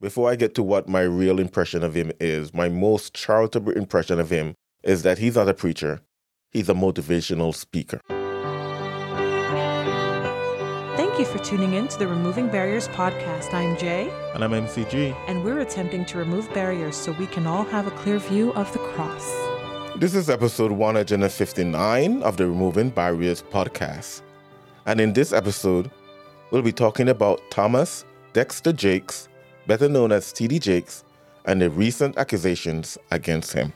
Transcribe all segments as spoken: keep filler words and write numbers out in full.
before I get to what my real impression of him is, my most charitable impression of him is that he's not a preacher. He's a motivational speaker. Thank you for tuning in to the Removing Barriers podcast. I'm Jay. And I'm M C G. And we're attempting to remove barriers so we can all have a clear view of the cross. This is episode one hundred fifty-nine of the Removing Barriers podcast. And in this episode, we'll be talking about Thomas Dexter Jakes, better known as T D Jakes, and the recent accusations against him.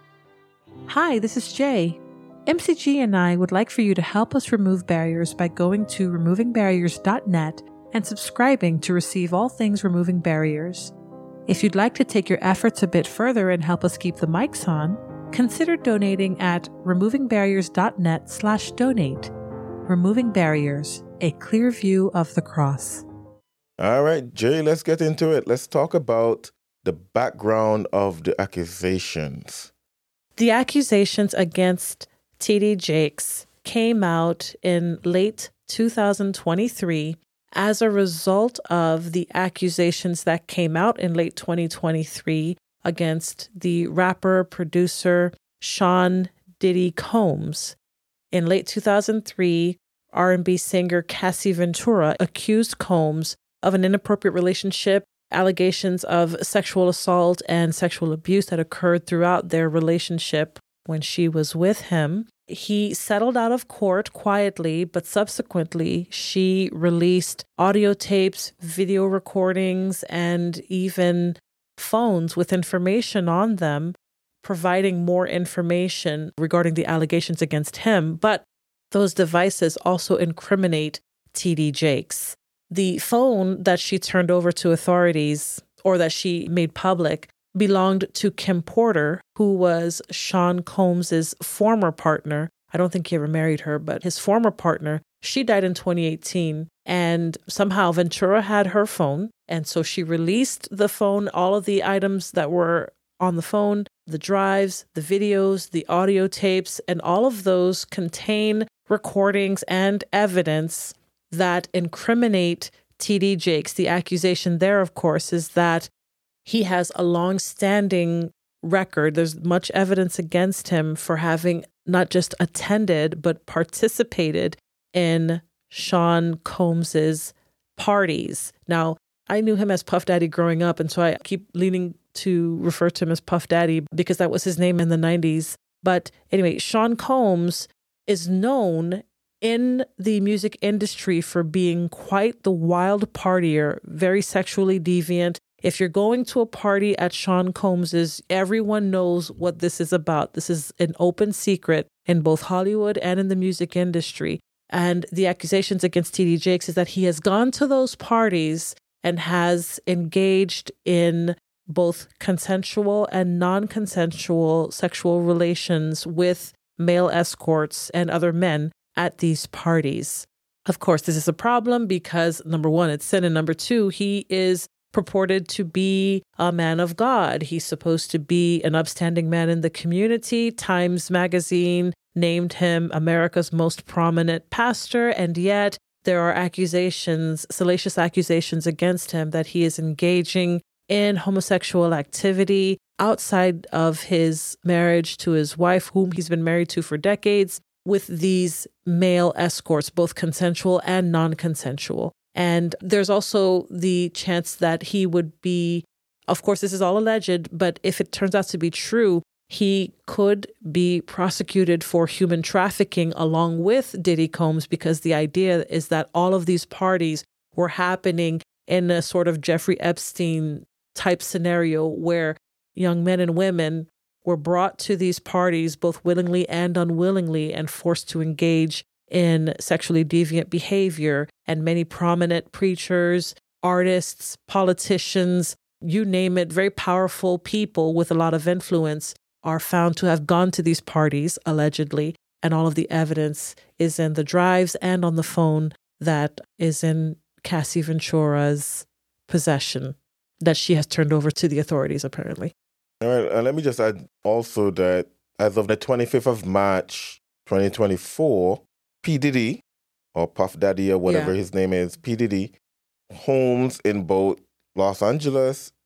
Hi, this is Jay. M C G and I would like for you to help us remove barriers by going to removing barriers dot net and subscribing to receive all things Removing Barriers. If you'd like to take your efforts a bit further and help us keep the mics on, consider donating at removing barriers dot net slash donate. Removing Barriers, a clear view of the cross. All right, Jay, let's get into it. Let's talk about the background of the accusations. The accusations against T D Jakes came out in late two thousand twenty-three as a result of the accusations that came out in late twenty twenty-three against the rapper, producer Sean Diddy Combs. In late two thousand three, R and B singer Cassie Ventura accused Combs of an inappropriate relationship, allegations of sexual assault and sexual abuse that occurred throughout their relationship when she was with him. He settled out of court quietly, but subsequently she released audio tapes, video recordings, and even phones with information on them, providing more information regarding the allegations against him. But those devices also incriminate T D Jakes. The phone that she turned over to authorities, or that she made public, belonged to Kim Porter, who was Sean Combs' former partner. I don't think he ever married her, but his former partner. She died in twenty eighteen, and somehow Ventura had her phone, and so she released the phone, all of the items that were on the phone, the drives, the videos, the audio tapes, and all of those contain recordings and evidence that incriminate T D Jakes. The accusation there, of course, is that he has a long-standing record. There's much evidence against him for having not just attended, but participated in Sean Combs's parties. Now, I knew him as Puff Daddy growing up, and so I keep leaning to refer to him as Puff Daddy because that was his name in the nineties. But anyway, Sean Combs is known in the music industry for being quite the wild partier, very sexually deviant. If you're going to a party at Sean Combs's, everyone knows what this is about. This is an open secret in both Hollywood and in the music industry. And the accusations against T D Jakes is that he has gone to those parties and has engaged in both consensual and non-consensual sexual relations with male escorts and other men at these parties. Of course, this is a problem because, number one, it's sin, and number two, he is purported to be a man of God. He's supposed to be an upstanding man in the community. Times Magazine named him America's most prominent pastor, and yet there are accusations, salacious accusations against him that he is engaging in homosexual activity outside of his marriage to his wife, whom he's been married to for decades, with these male escorts, both consensual and non-consensual. And there's also the chance that he would be, of course, this is all alleged, but if it turns out to be true, he could be prosecuted for human trafficking along with Diddy Combs, because the idea is that all of these parties were happening in a sort of Jeffrey Epstein type scenario where young men and women were brought to these parties both willingly and unwillingly and forced to engage in sexually deviant behavior. And many prominent preachers, artists, politicians, you name it, very powerful people with a lot of influence are found to have gone to these parties, allegedly. And all of the evidence is in the drives and on the phone that is in Cassie Ventura's possession that she has turned over to the authorities, apparently. All right, and let me just add also that as of the twenty-fifth of March, twenty twenty-four, P. Diddy, or Puff Daddy or whatever Yeah. his name is, P. Diddy, homes in both Los Angeles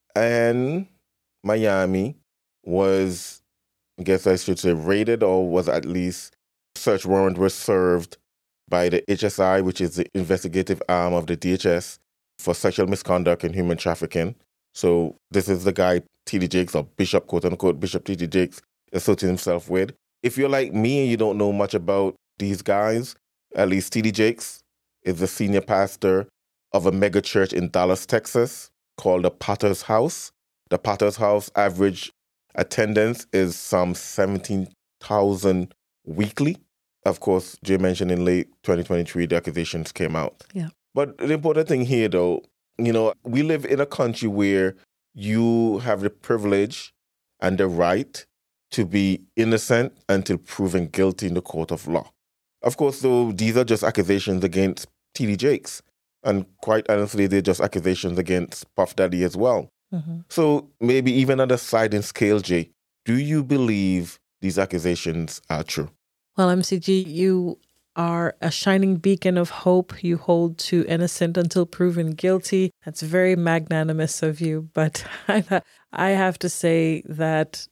and Miami was, I guess I should say, raided, or was at least search warrant was served by the H S I, which is the investigative arm of the D H S, for sexual misconduct and human trafficking. So this is the guy T D Jakes, or Bishop, quote unquote, Bishop T D Jakes, associating himself with. If you're like me and you don't know much about these guys, at least T D Jakes is the senior pastor of a mega church in Dallas, Texas, called the Potter's House. The Potter's House average attendance is some seventeen thousand weekly. Of course, Jay mentioned in late twenty twenty-three, the accusations came out. Yeah. But the important thing here, though, you know, we live in a country where you have the privilege and the right to be innocent until proven guilty in the court of law. Of course, though, these are just accusations against T D Jakes. And quite honestly, they're just accusations against Puff Daddy as well. Mm-hmm. So maybe even on a sliding scale, Jay, do you believe these accusations are true? Well, M C G, you are a shining beacon of hope. You hold to innocent until proven guilty. That's very magnanimous of you. But I have to say that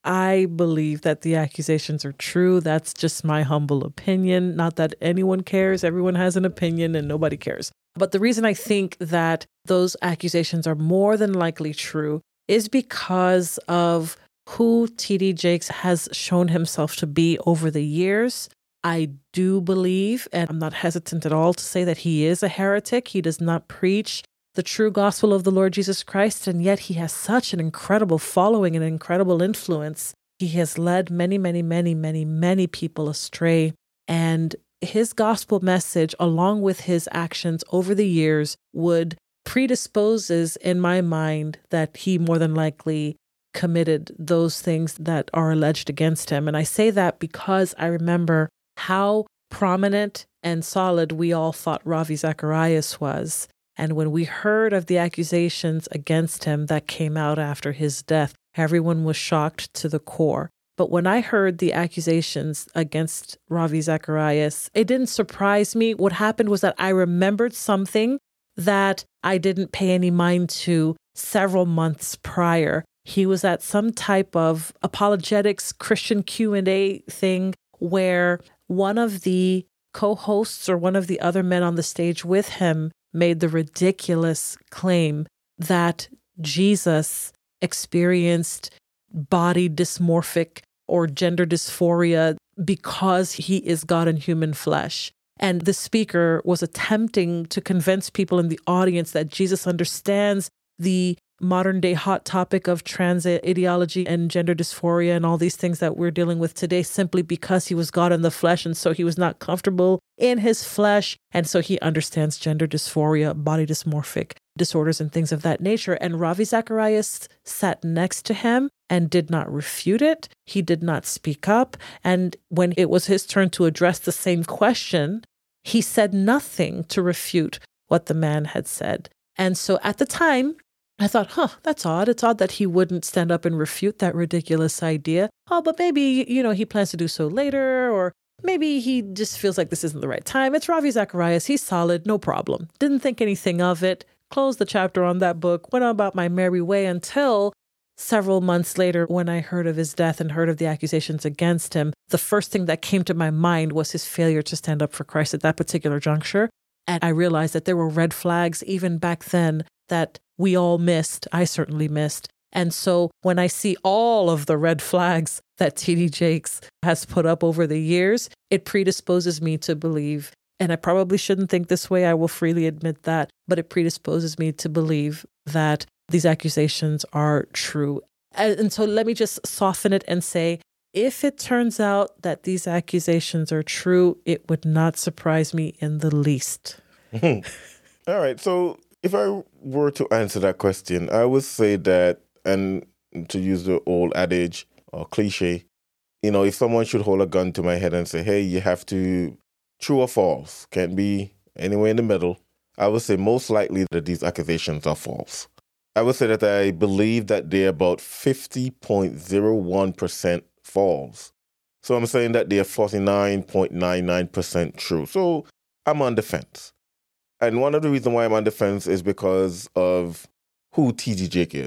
I believe that the accusations are true. That's just my humble opinion. Not that anyone cares. Everyone has an opinion and nobody cares. But the reason I think that those accusations are more than likely true is because of who T D Jakes has shown himself to be over the years. I do believe, and I'm not hesitant at all to say that he is a heretic. He does not preach the true gospel of the Lord Jesus Christ, and yet he has such an incredible following and incredible influence. He has led many, many, many, many, many people astray. And his gospel message, along with his actions over the years, would predisposes in my mind that he more than likely committed those things that are alleged against him. And I say that because I remember how prominent and solid we all thought Ravi Zacharias was. And when we heard of the accusations against him that came out after his death, everyone was shocked to the core. But when I heard the accusations against Ravi Zacharias, it didn't surprise me. What happened was that I remembered something that I didn't pay any mind to several months prior. He was at some type of apologetics Christian Q and A thing where one of the co-hosts or one of the other men on the stage with him made the ridiculous claim that Jesus experienced body dysmorphic or gender dysphoria because he is God in human flesh. And the speaker was attempting to convince people in the audience that Jesus understands the modern day hot topic of trans ideology and gender dysphoria and all these things that we're dealing with today simply because he was God in the flesh. And so he was not comfortable in his flesh. And so he understands gender dysphoria, body dysmorphic disorders and things of that nature. And Ravi Zacharias sat next to him and did not refute it. He did not speak up. And when it was his turn to address the same question, he said nothing to refute what the man had said. And so at the time, I thought, huh, that's odd. It's odd that he wouldn't stand up and refute that ridiculous idea. Oh, but maybe, you know, he plans to do so later, or maybe he just feels like this isn't the right time. It's Ravi Zacharias. He's solid. No problem. Didn't think anything of it. Closed the chapter on that book. Went on about my merry way until several months later when I heard of his death and heard of the accusations against him. The first thing that came to my mind was his failure to stand up for Christ at that particular juncture. And I realized that there were red flags even back then that we all missed. I certainly missed. And so when I see all of the red flags that T D Jakes has put up over the years, it predisposes me to believe, and I probably shouldn't think this way, I will freely admit that, but it predisposes me to believe that these accusations are true. And so let me just soften it and say, if it turns out that these accusations are true, it would not surprise me in the least. All right. So if I were to answer that question, I would say that, and to use the old adage or cliche, you know, if someone should hold a gun to my head and say, hey, you have to true or false, can't be anywhere in the middle, I would say most likely that these accusations are false. I would say that I believe that they're about fifty point zero one percent false. So I'm saying that they're forty-nine point nine nine percent true. So I'm on the fence. And one of the reasons why I'm on the fence is because of who T D Jakes is.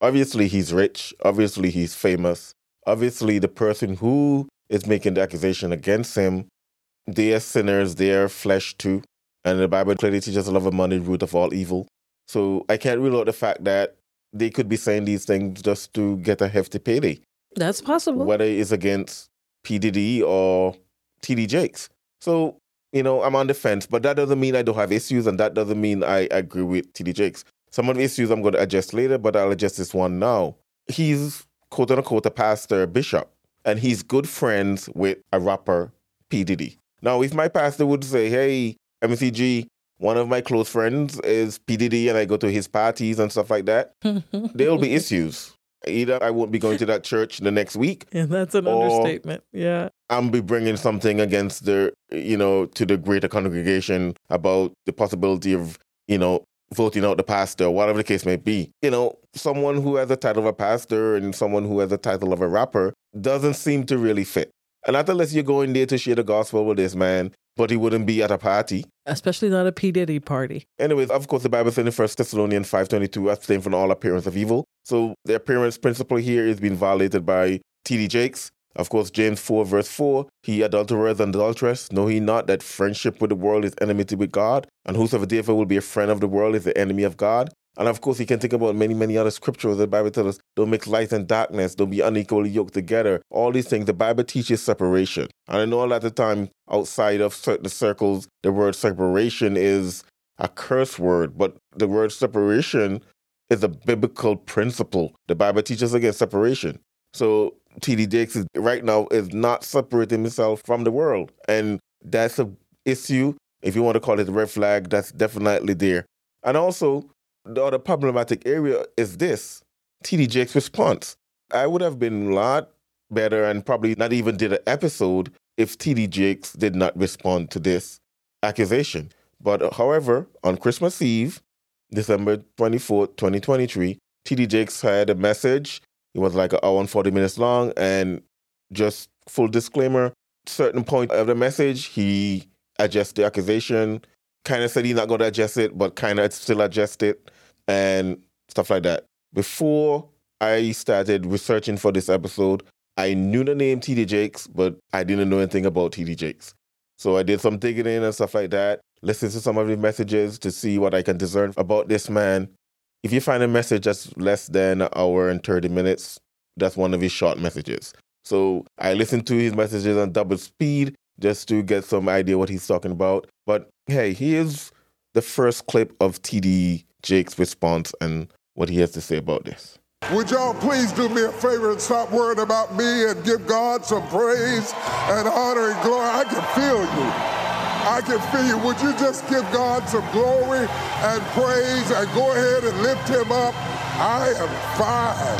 Obviously, he's rich. Obviously, he's famous. Obviously, the person who is making the accusation against him, they are sinners, they are flesh too. And the Bible clearly teaches love of money, root of all evil. So I can't rule out the fact that they could be saying these things just to get a hefty payday. That's possible. Whether it's against P. Diddy or T D Jakes. So, you know, I'm on the fence, but that doesn't mean I don't have issues, and that doesn't mean I agree with T D Jakes. Some of the issues I'm going to address later, but I'll address this one now. He's, quote-unquote, a pastor, a bishop, and he's good friends with a rapper, P. Diddy. Now, if my pastor would say, hey, M C G, one of my close friends is P. Diddy, and I go to his parties and stuff like that, there'll be issues. Either I won't be going to that church the next week. Yeah, that's an understatement. Yeah. I'm be bringing something against the, you know, to the greater congregation about the possibility of, you know, voting out the pastor, whatever the case may be. You know, someone who has a title of a pastor and someone who has a title of a rapper doesn't seem to really fit. And not unless you're going there to share the gospel with this man, but he wouldn't be at a party. Especially not a P. Diddy party. Anyways, of course, the Bible says in First Thessalonians five twenty-two, abstain from all appearance of evil. So the appearance principle here is being violated by T D Jakes. Of course, James four, verse four, he adulterers and adulteress, know he not that friendship with the world is enmity with God? And whosoever therefore will be a friend of the world is the enemy of God? And of course, you can think about many, many other scriptures. The Bible tells us, don't mix light and darkness, don't be unequally yoked together. All these things, the Bible teaches separation. And I know a lot of time outside of certain circles, the word separation is a curse word, but the word separation is a biblical principle. The Bible teaches against separation. So T D Jakes is, right now is not separating himself from the world. And that's an issue. If you want to call it a red flag, that's definitely there. And also, the other problematic area is this, T D Jakes' response. I would have been a lot better and probably not even did an episode if T D Jakes did not respond to this accusation. But however, on Christmas Eve, December twenty-fourth, twenty twenty-three, T D Jakes had a message. It was like an hour and forty minutes long, and just full disclaimer, certain point of the message, he addressed the accusation, kind of said he's not going to adjust it, but kind of still adjust it, and stuff like that. Before I started researching for this episode, I knew the name T D Jakes, but I didn't know anything about T D Jakes. So I did some digging in and stuff like that, listened to some of the messages to see what I can discern about this man. If you find a message that's less than an hour and thirty minutes, that's one of his short messages. So I listened to his messages on double speed just to get some idea what he's talking about. But hey, here's the first clip of T D Jakes' response and what he has to say about this. Would y'all please do me a favor and stop worrying about me and give God some praise and honor and glory? I can feel you. I can feel you. Would you just give God some glory and praise and go ahead and lift him up? I am fine.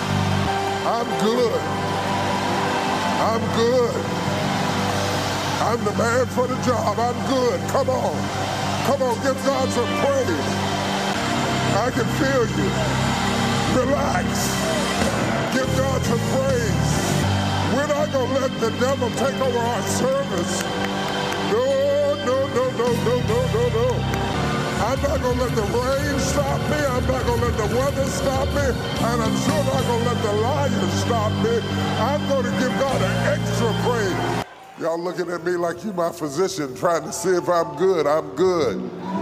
I'm good. I'm good. I'm the man for the job. I'm good. Come on. Come on, give God some praise. I can feel you. Relax. Give God some praise. We're not going to let the devil take over our service. No, no, no, no, no, no, no, no. I'm not going to let the rain stop me. I'm not going to let the weather stop me. And I'm sure not going to let the lions stop me. I'm going to give God an extra praise. Y'all looking at me like you my physician trying to see if I'm good. I'm good.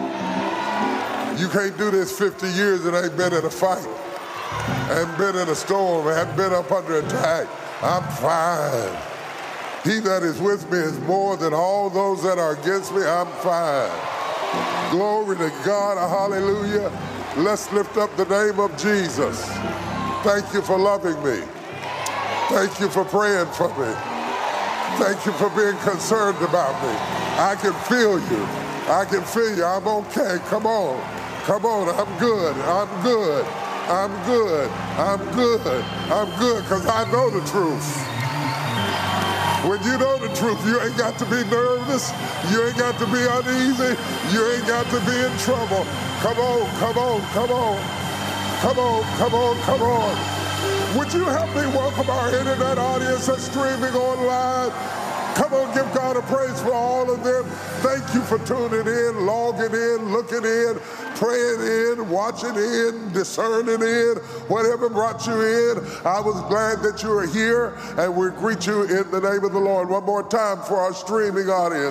You can't do this fifty years and ain't been in a fight. And been in a storm, and been up under attack. I'm fine. He that is with me is more than all those that are against me. I'm fine. Glory to God, hallelujah. Let's lift up the name of Jesus. Thank you for loving me. Thank you for praying for me. Thank you for being concerned about me. I can feel you. I can feel you. I'm okay. Come on. Come on. I'm good. I'm good. I'm good. I'm good. I'm good because I know the truth. When you know the truth, you ain't got to be nervous. You ain't got to be uneasy. You ain't got to be in trouble. Come on, come on, come on. Come on, come on, come on. Would you help me welcome our internet audience that's streaming online? Come on, give God a praise for all of them. Thank you for tuning in, logging in, looking in, praying in, watching in, discerning in, whatever brought you in. I was glad that you are here, and we greet you in the name of the Lord. One more time for our streaming audience.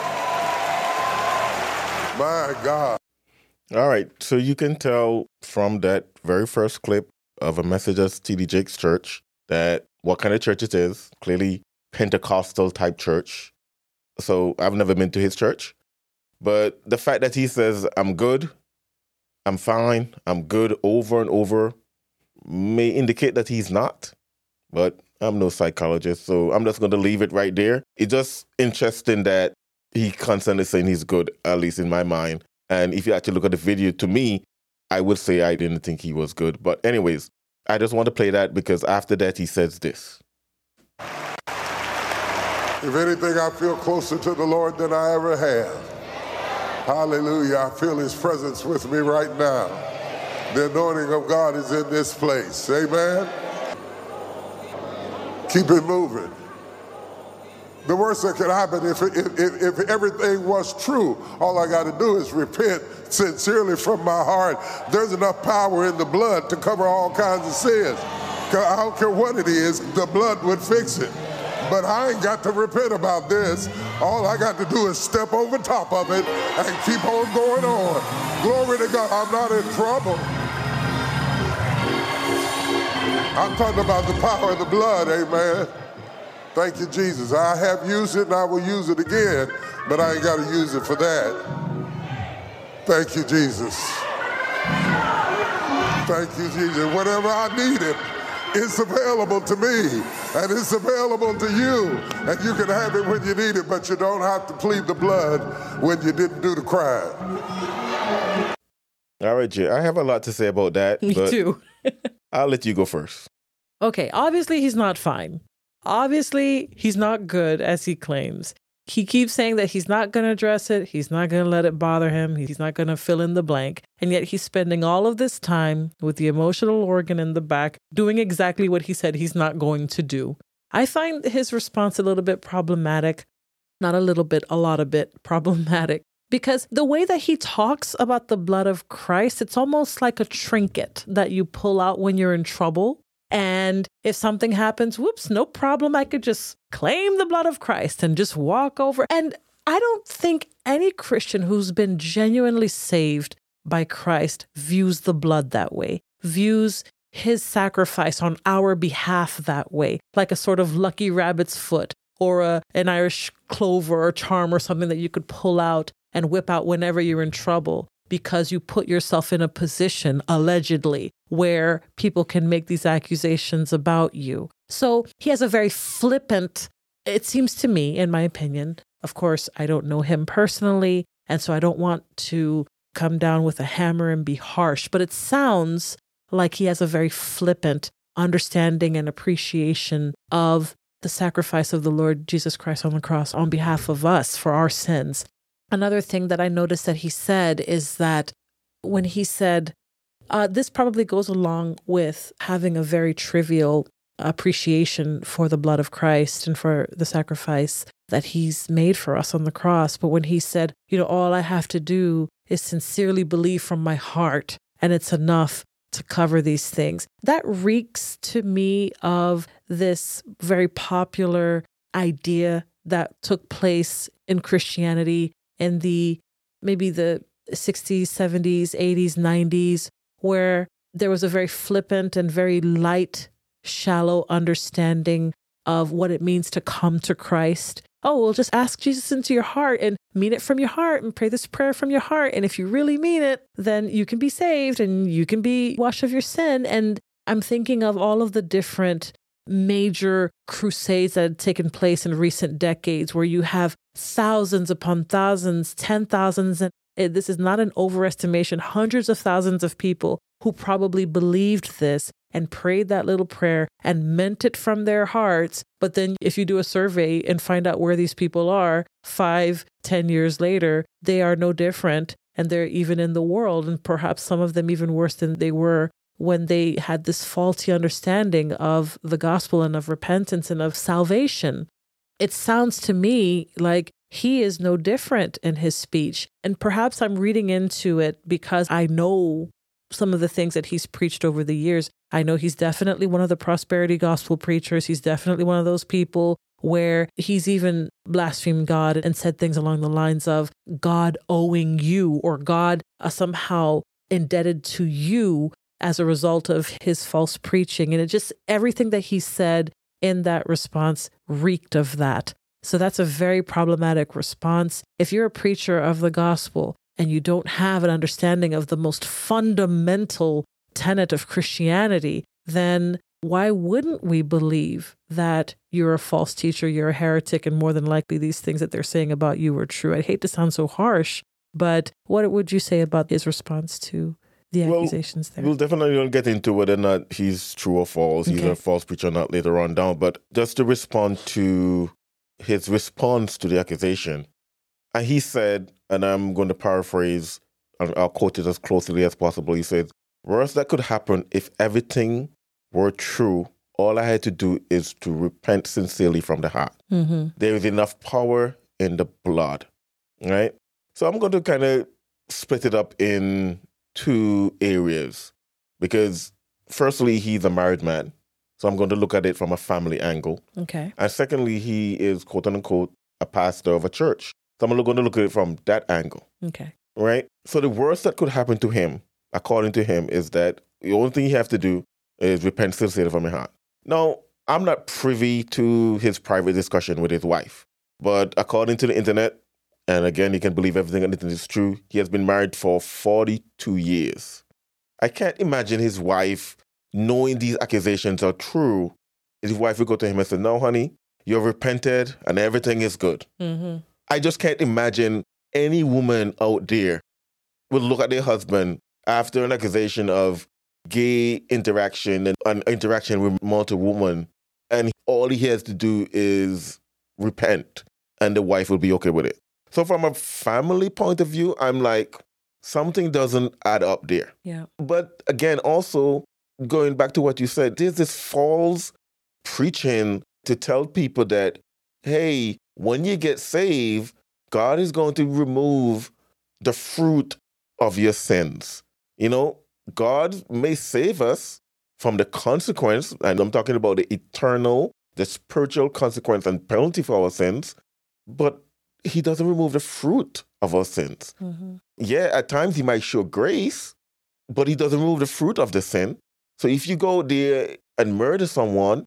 My God. All right, so you can tell from that very first clip of A Message at T D Jakes Church that what kind of church it is. Clearly Pentecostal type church. So I've never been to his church. But the fact that he says, I'm good, I'm fine, I'm good over and over may indicate that he's not. But I'm no psychologist, so I'm just going to leave it right there. It's just interesting that he constantly saying he's good, at least in my mind. And if you actually look at the video, to me, I would say I didn't think he was good. But anyways, I just want to play that because after that, he says this. If anything, I feel closer to the Lord than I ever have. Hallelujah. I feel his presence with me right now. The anointing of God is in this place. Amen. Keep it moving. The worst that could happen if, if, if, if everything was true, all I got to do is repent sincerely from my heart. There's enough power in the blood to cover all kinds of sins. I don't care what it is, the blood would fix it. But I ain't got to repent about this. All I got to do is step over top of it and keep on going on. Glory to God. I'm not in trouble. I'm talking about the power of the blood, amen. Thank you, Jesus. I have used it and I will use it again, but I ain't got to use it for that. Thank you, Jesus. Thank you, Jesus. Whatever I needed, it's available to me, and it's available to you, and you can have it when you need it, but you don't have to plead the blood when you didn't do the crime. All right, Jay, I have a lot to say about that. Me but too. I'll let you go first. Okay, obviously he's not fine. Obviously he's not good, as he claims. He keeps saying that he's not going to address it. He's not going to let it bother him. He's not going to fill in the blank. And yet he's spending all of this time with the emotional organ in the back, doing exactly what he said he's not going to do. I find his response a little bit problematic. Not a little bit, a lot of bit problematic. Because the way that he talks about the blood of Christ, it's almost like a trinket that you pull out when you're in trouble. And if something happens, whoops, no problem. I could just claim the blood of Christ and just walk over. And I don't think any Christian who's been genuinely saved by Christ views the blood that way, views his sacrifice on our behalf that way, like a sort of lucky rabbit's foot or a, an Irish clover or charm or something that you could pull out and whip out whenever you're in trouble, because you put yourself in a position, allegedly, where people can make these accusations about you. So he has a very flippant, it seems to me, in my opinion. Of course, I don't know him personally, and so I don't want to come down with a hammer and be harsh, but it sounds like he has a very flippant understanding and appreciation of the sacrifice of the Lord Jesus Christ on the cross on behalf of us for our sins. Another thing that I noticed that he said is that when he said, uh, this probably goes along with having a very trivial appreciation for the blood of Christ and for the sacrifice that he's made for us on the cross. But when he said, you know, all I have to do is sincerely believe from my heart, and it's enough to cover these things. That reeks to me of this very popular idea that took place in Christianity in the maybe the sixties, seventies, eighties, nineties, where there was a very flippant and very light, shallow understanding of what it means to come to Christ. Oh, well, just ask Jesus into your heart and mean it from your heart and pray this prayer from your heart. And if you really mean it, then you can be saved and you can be washed of your sin. And I'm thinking of all of the different major crusades that had taken place in recent decades where you have thousands upon thousands, ten thousands, and this is not an overestimation, hundreds of thousands of people who probably believed this and prayed that little prayer and meant it from their hearts. But then if you do a survey and find out where these people are five, ten years later, they are no different. And they're even in the world, and perhaps some of them even worse than they were when they had this faulty understanding of the gospel and of repentance and of salvation. It sounds to me like he is no different in his speech. And perhaps I'm reading into it because I know some of the things that he's preached over the years. I know he's definitely one of the prosperity gospel preachers. He's definitely one of those people where he's even blasphemed God and said things along the lines of God owing you, or God uh, somehow indebted to you as a result of his false preaching. And it just, everything that he said in that response reeked of that. So that's a very problematic response. If you're a preacher of the gospel and you don't have an understanding of the most fundamental tenet of Christianity, then why wouldn't we believe that you're a false teacher, you're a heretic, and more than likely these things that they're saying about you are true? I hate to sound so harsh, but what would you say about his response to the well, accusations there? We'll definitely get into whether or not he's true or false. He's Okay. a false preacher or not later on down. But just to respond to his response to the accusation, and he said, and I'm going to paraphrase, and I'll quote it as closely as possible. He said, worst that could happen if everything were true, all I had to do is to repent sincerely from the heart. Mm-hmm. There is enough power in the blood, right? So I'm going to kind of split it up in two areas because firstly, he's a married man. So I'm going to look at it from a family angle. Okay. And secondly, he is quote unquote a pastor of a church. So I'm going to look at it from that angle. Okay. Right? So the worst that could happen to him, according to him, is that the only thing you have to do is repent sincerely from your heart. Now, I'm not privy to his private discussion with his wife, but according to the internet, and again, you can believe everything on the internet is true, he has been married for forty-two years. I can't imagine his wife, knowing these accusations are true, his wife would go to him and say, no, honey, you've repented and everything is good. Mm-hmm. I just can't imagine any woman out there would look at their husband after an accusation of gay interaction and an interaction with multiple women, and all he has to do is repent, and the wife will be okay with it. So from a family point of view, I'm like, something doesn't add up there. Yeah. But again, also, going back to what you said, there's this false preaching to tell people that, hey, when you get saved, God is going to remove the fruit of your sins. You know, God may save us from the consequence, and I'm talking about the eternal, the spiritual consequence and penalty for our sins, but he doesn't remove the fruit of our sins. Mm-hmm. Yeah, at times he might show grace, but he doesn't remove the fruit of the sin. So if you go there and murder someone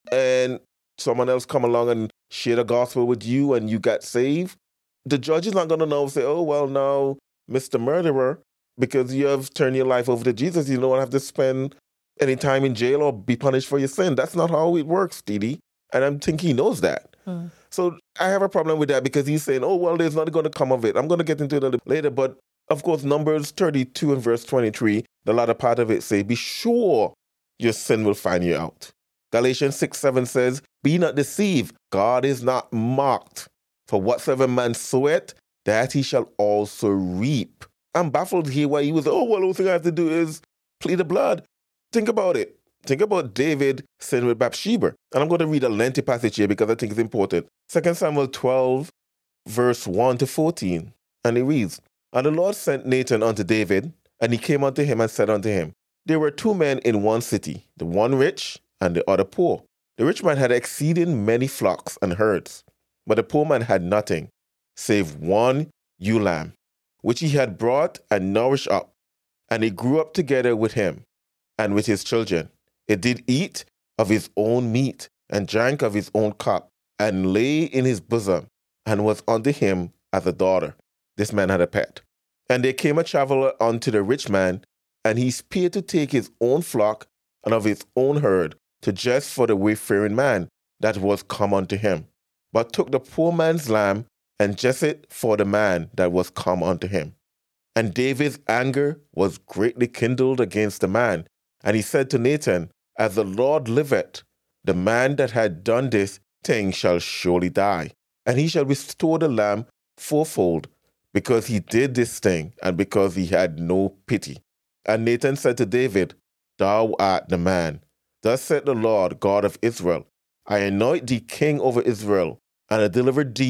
and someone else come along and share the gospel with you and you got saved, the judge is not going to know, say, oh, well, now, Mister Murderer, because you have turned your life over to Jesus, you don't have to spend any time in jail or be punished for your sin. That's not how it works, Didi. And I think he knows that. Mm. So I have a problem with that because he's saying, oh, well, there's nothing going to come of it. I'm going to get into it later. But of course, Numbers thirty-two and verse twenty-three, the latter part of it say, be sure your sin will find you out. Galatians six seven says, be not deceived. God is not mocked. For whatsoever man soweth, that he shall also reap. I'm baffled here why he was, oh, well, the only thing I have to do is plead the blood. Think about it. Think about David sin with Bathsheba. And I'm going to read a lengthy passage here because I think it's important. Second Samuel twelve, verse one to fourteen. And it reads, and the Lord sent Nathan unto David, and he came unto him and said unto him, there were two men in one city, the one rich and the other poor. The rich man had exceeding many flocks and herds, but the poor man had nothing, save one ewe lamb, which he had brought and nourished up. And it grew up together with him and with his children. It did eat of his own meat and drank of his own cup and lay in his bosom and was unto him as a daughter. This man had a pet. And there came a traveler unto the rich man, and he spared to take his own flock and of his own herd to dress for the wayfaring man that was come unto him, but took the poor man's lamb and dressed it for the man that was come unto him. And David's anger was greatly kindled against the man, and he said to Nathan, as the Lord liveth, the man that had done this thing shall surely die, and he shall restore the lamb fourfold, because he did this thing, and because he had no pity. And Nathan said to David, thou art the man. Thus said the Lord God of Israel, I anoint thee king over Israel, and I deliver thee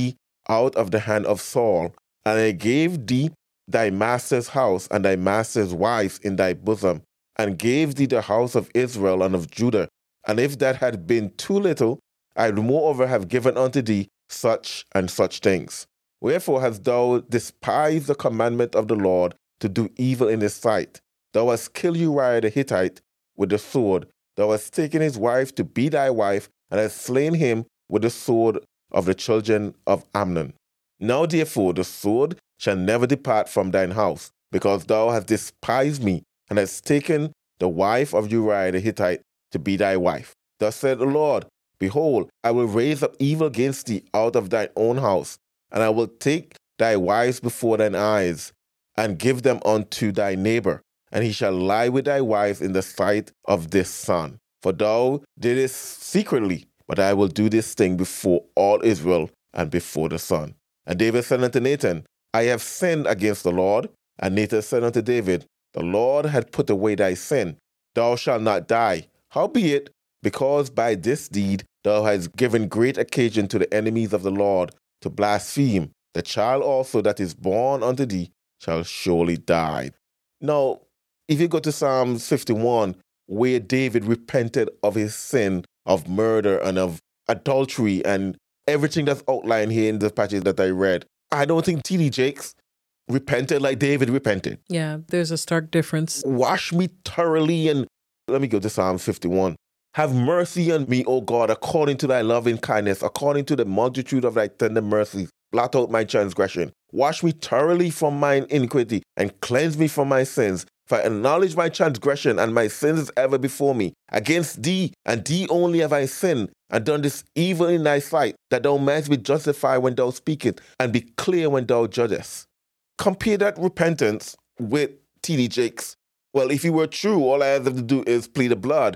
out of the hand of Saul, and I gave thee thy master's house and thy master's wives in thy bosom, and gave thee the house of Israel and of Judah. And if that had been too little, I would moreover have given unto thee such and such things. Wherefore hast thou despised the commandment of the Lord to do evil in his sight? Thou hast killed Uriah the Hittite with the sword. Thou hast taken his wife to be thy wife, and hast slain him with the sword of the children of Ammon. Now therefore the sword shall never depart from thine house, because thou hast despised me, and hast taken the wife of Uriah the Hittite to be thy wife. Thus said the Lord, Behold, I will raise up evil against thee out of thine own house, and I will take thy wives before thine eyes, and give them unto thy neighbor, and he shall lie with thy wives in the sight of this sun. For thou didst secretly, but I will do this thing before all Israel and before the sun. And David said unto Nathan, I have sinned against the Lord. And Nathan said unto David, The Lord hath put away thy sin. Thou shalt not die. Howbeit, because by this deed thou hast given great occasion to the enemies of the Lord to blaspheme, the child also that is born unto thee shall surely die. Now, if you go to Psalms fifty-one, where David repented of his sin of murder and of adultery and everything that's outlined here in the passage that I read, I don't think T D Jakes repented like David repented. Yeah, there's a stark difference. Wash me thoroughly and let me go to Psalm fifty-one. Have mercy on me, O God, according to thy loving kindness, according to the multitude of thy tender mercies. Blot out my transgression. Wash me thoroughly from mine iniquity and cleanse me from my sins. For I acknowledge my transgression, and my sins is ever before me. Against thee, and thee only have I sinned, and done this evil in thy sight, that thou mayest be justified when thou speakest, and be clear when thou judgest. Compare that repentance with T D Jakes. Well, if he were true, all I have to do is plead the blood.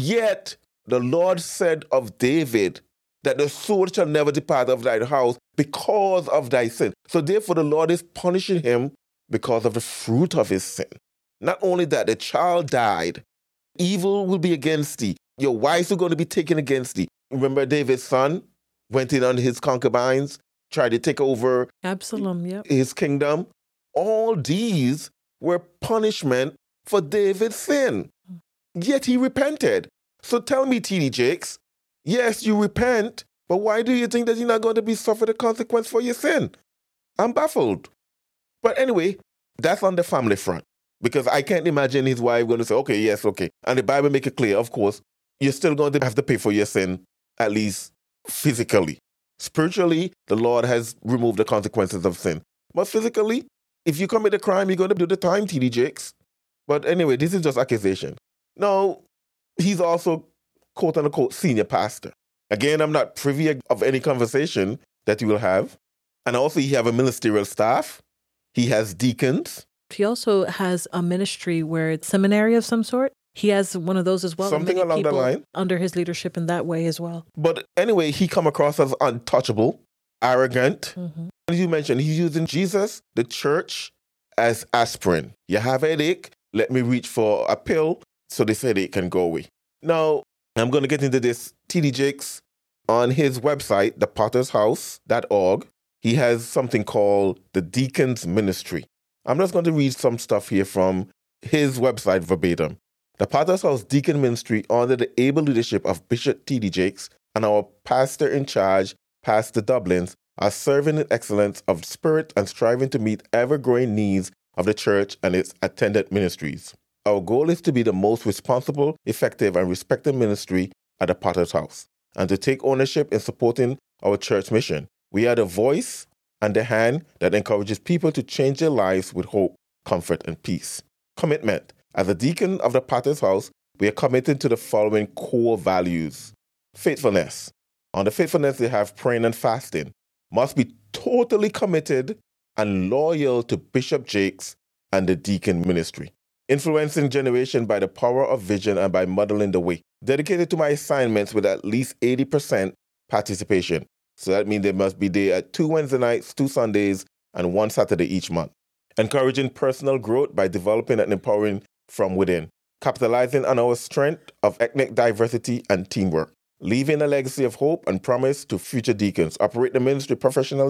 Yet the Lord said of David that the sword shall never depart of thy house because of thy sin. So therefore the Lord is punishing him because of the fruit of his sin. Not only that, the child died. Evil will be against thee. Your wives are going to be taken against thee. Remember David's son went in on his concubines, tried to take over Absalom, yep. his kingdom. All these were punishment for David's sin. Yet he repented. So tell me, T D Jakes, yes, you repent, but why do you think that you're not going to be suffered the consequence for your sin? I'm baffled. But anyway, that's on the family front. Because I can't imagine his wife going to say, okay, yes, okay. And the Bible make it clear, of course, you're still going to have to pay for your sin, at least physically. Spiritually, the Lord has removed the consequences of sin. But physically, if you commit a crime, you're going to do the time, T D Jakes. But anyway, this is just accusation. Now, he's also, quote unquote, senior pastor. Again, I'm not privy of any conversation that you will have. And also, he have a ministerial staff. He has deacons. He also has a ministry where it's seminary of some sort. He has one of those as well. Something along the line. Under his leadership in that way as well. But anyway, he come across as untouchable, arrogant. Mm-hmm. As you mentioned, he's using Jesus, the church, as aspirin. You have a headache, let me reach for a pill so this headache can go away. Now, I'm going to get into this. T D Jakes, on his website, the potters house dot org, he has something called the Deacons Ministry. I'm just going to read some stuff here from his website verbatim. The Potter's House Deacon Ministry, under the able leadership of Bishop T D Jakes and our pastor in charge, Pastor Dublins, are serving in excellence of spirit and striving to meet ever-growing needs of the church and its attendant ministries. Our goal is to be the most responsible, effective, and respected ministry at the Potter's House, and to take ownership in supporting our church mission. We are the voice and the hand that encourages people to change their lives with hope, comfort, and peace. Commitment. As a deacon of the Potter's House, we are committed to the following core values. Faithfulness. On the faithfulness, they have praying and fasting. Must be totally committed and loyal to Bishop Jakes and the deacon ministry. Influencing generation by the power of vision and by modeling the way. Dedicated to my assignments with at least eighty percent participation. So that means they must be there at two Wednesday nights, two Sundays, and one Saturday each month. Encouraging personal growth by developing and empowering from within. Capitalizing on our strength of ethnic diversity and teamwork. Leaving a legacy of hope and promise to future deacons. Operate the ministry professionally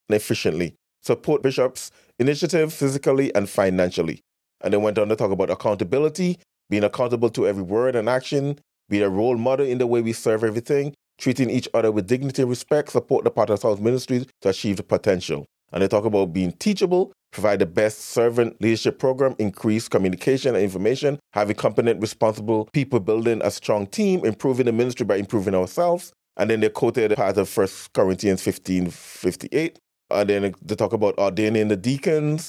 efficiently. Support bishops' initiative physically and financially. And then went on to talk about accountability, being accountable to every word and action, be a role model in the way we serve everything, treating each other with dignity and respect, support the Potter's House ministries to achieve the potential. And they talk about being teachable, provide the best servant leadership program, increase communication and information, having competent, responsible people, building a strong team, improving the ministry by improving ourselves. And then they quoted part of First Corinthians fifteen fifty-eight. And then they talk about ordaining the deacons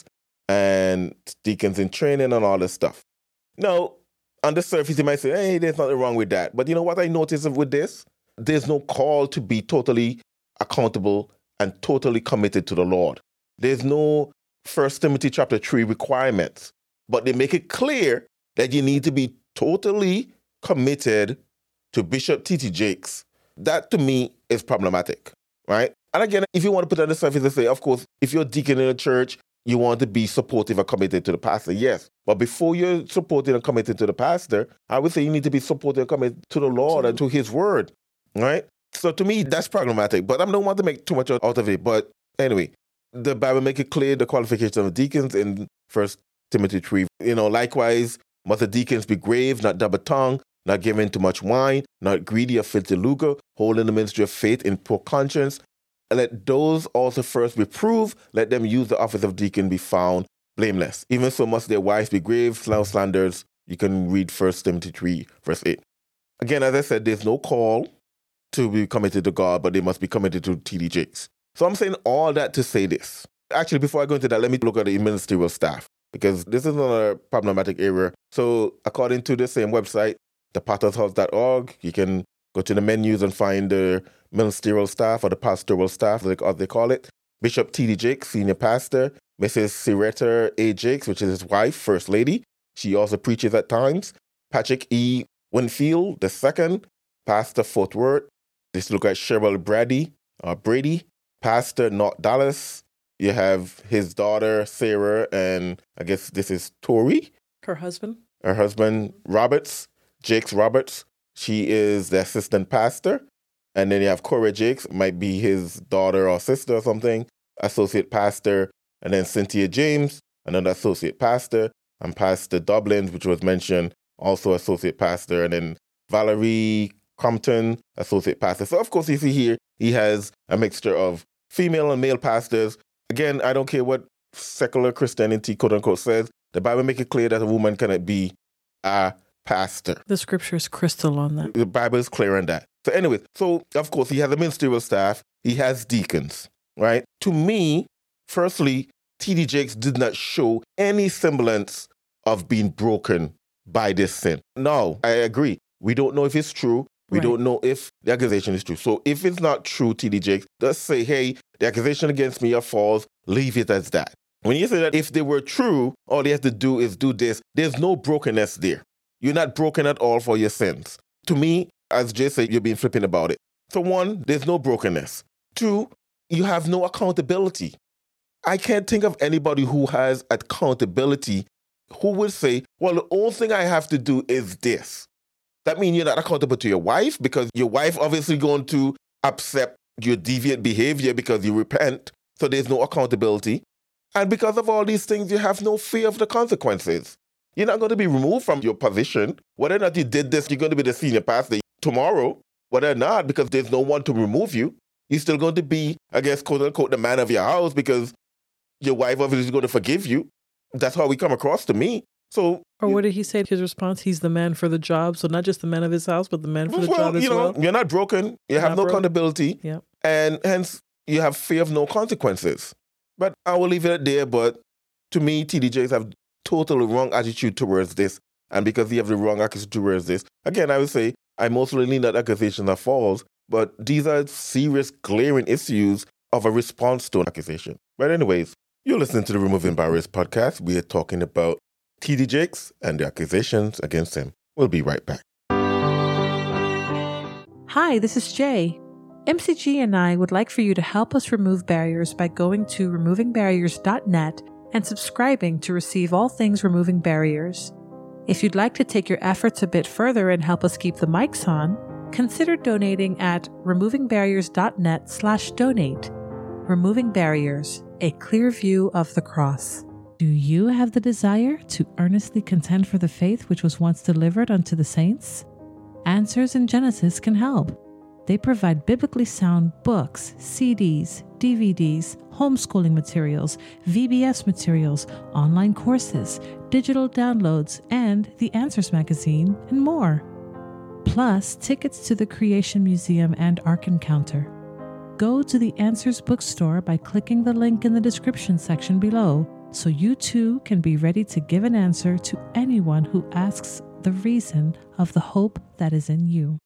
and deacons in training and all this stuff. Now, on the surface, you might say, hey, there's nothing wrong with that. But you know what I noticed with this? There's no call to be totally accountable and totally committed to the Lord. There's no First Timothy chapter three requirements, but they make it clear that you need to be totally committed to Bishop T T Jakes. That to me is problematic, right? And again, if you want to put on the surface and say, of course, if you're a deacon in a church, you want to be supportive and committed to the pastor, yes. But before you're supported and committed to the pastor, I would say you need to be supported and committed to the Lord and to his word, right? So to me, that's problematic. But I don't want to make too much out of it. But anyway, the Bible make it clear the qualifications of deacons in First Timothy three. You know, likewise, must the deacons be grave, not double-tongued, not given to much wine, not greedy of filthy lucre, holding the ministry of faith in poor conscience. And let those also first reprove, let them use the office of deacon be found blameless. Even so must their wives be grave, slanderers. You can read First Timothy three, verse eight. Again, as I said, there's no call to be committed to God, but they must be committed to T D Jakes. So I'm saying all that to say this. Actually, before I go into that, let me look at the ministerial staff, because this is another problematic area. So according to the same website, the potters house dot org, you can go to the menus and find the ministerial staff or the pastoral staff, like as they call it. Bishop T D Jakes, senior pastor. Missus Siretta A. Jakes, which is his wife, first lady. She also preaches at times. Patrick E. Winfield, the second, pastor, Fort Worth. Let's look at Cheryl Brady, or Brady, pastor, North Dallas. You have his daughter, Sarah, and I guess this is Tori. Her husband. Her husband, Roberts, Jakes Roberts. She is the assistant pastor. And then you have Cora Jakes, might be his daughter or sister or something, associate pastor. And then Cynthia James, another associate pastor. And Pastor Dublin, which was mentioned, also associate pastor. And then Valerie Compton, associate pastor. So, of course, you see here, he has a mixture of female and male pastors. Again, I don't care what secular Christianity, quote unquote, says. The Bible makes it clear that a woman cannot be a pastor. The scripture is crystal on that. The Bible is clear on that. So anyway, so of course, he has a ministerial staff. He has deacons, right? To me, firstly, T D Jakes did not show any semblance of being broken by this sin. No, I agree. We don't know if it's true. We right. don't know if the accusation is true. So if it's not true, T D Jakes, just say, hey, the accusation against me are false. Leave it as that. When you say that if they were true, all they have to do is do this, there's no brokenness there. You're not broken at all for your sins. To me, as Jay said, you're being flippant about it. So one, there's no brokenness. Two, you have no accountability. I can't think of anybody who has accountability who would say, well, the only thing I have to do is this. That means you're not accountable to your wife, because your wife obviously going to accept your deviant behavior because you repent. So there's no accountability. And because of all these things, you have no fear of the consequences. You're not going to be removed from your position. Whether or not you did this, you're going to be the senior pastor tomorrow. Whether or not, because there's no one to remove you, you're still going to be, I guess, quote unquote, the man of your house, because your wife obviously is going to forgive you. That's how we come across to me. So, or what did he say? His response, he's the man for the job. So not just the man of his house, but the man for the well, job as you know, well. You're not broken. You You're have no broken. accountability. Yep. And hence, you have fear of no consequences. But I will leave it there. But to me, T D Jakes have totally wrong attitude towards this. And because he have the wrong attitude towards this, again, I would say I mostly lean that accusations are false. But these are serious, glaring issues of a response to an accusation. But anyways, you're listening to the Removing Barriers podcast. We are talking about T D Jakes and the accusations against him. We'll be right back. Hi, this is Jay. M C G and I would like for you to help us remove barriers by going to removing barriers dot net and subscribing to receive all things Removing Barriers. If you'd like to take your efforts a bit further and help us keep the mics on, consider donating at removing barriers dot net slash donate. Removing Barriers, a clear view of the cross. Do you have the desire to earnestly contend for the faith which was once delivered unto the saints? Answers in Genesis can help. They provide biblically sound books, C Ds, D V Ds, homeschooling materials, V B S materials, online courses, digital downloads, and the Answers magazine, and more. Plus, tickets to the Creation Museum and Ark Encounter. Go to the Answers bookstore by clicking the link in the description section below, so you too can be ready to give an answer to anyone who asks the reason of the hope that is in you.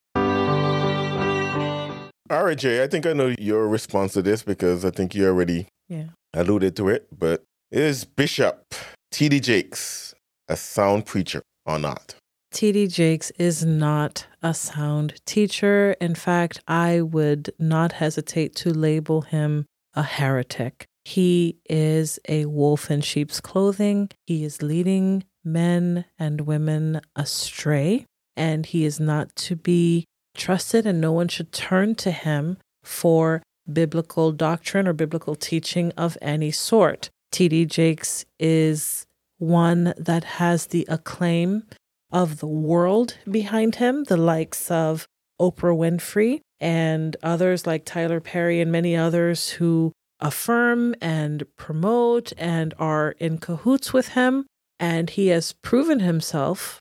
All right, Jay, I think I know your response to this because I think you already yeah. alluded to it, but is Bishop T D Jakes a sound preacher or not? T D Jakes is not a sound teacher. In fact, I would not hesitate to label him a heretic. He is a wolf in sheep's clothing. He is leading men and women astray, and he is not to be trusted, and no one should turn to him for biblical doctrine or biblical teaching of any sort. T D Jakes is one that has the acclaim of the world behind him, the likes of Oprah Winfrey and others like Tyler Perry and many others who affirm and promote and are in cahoots with him. And he has proven himself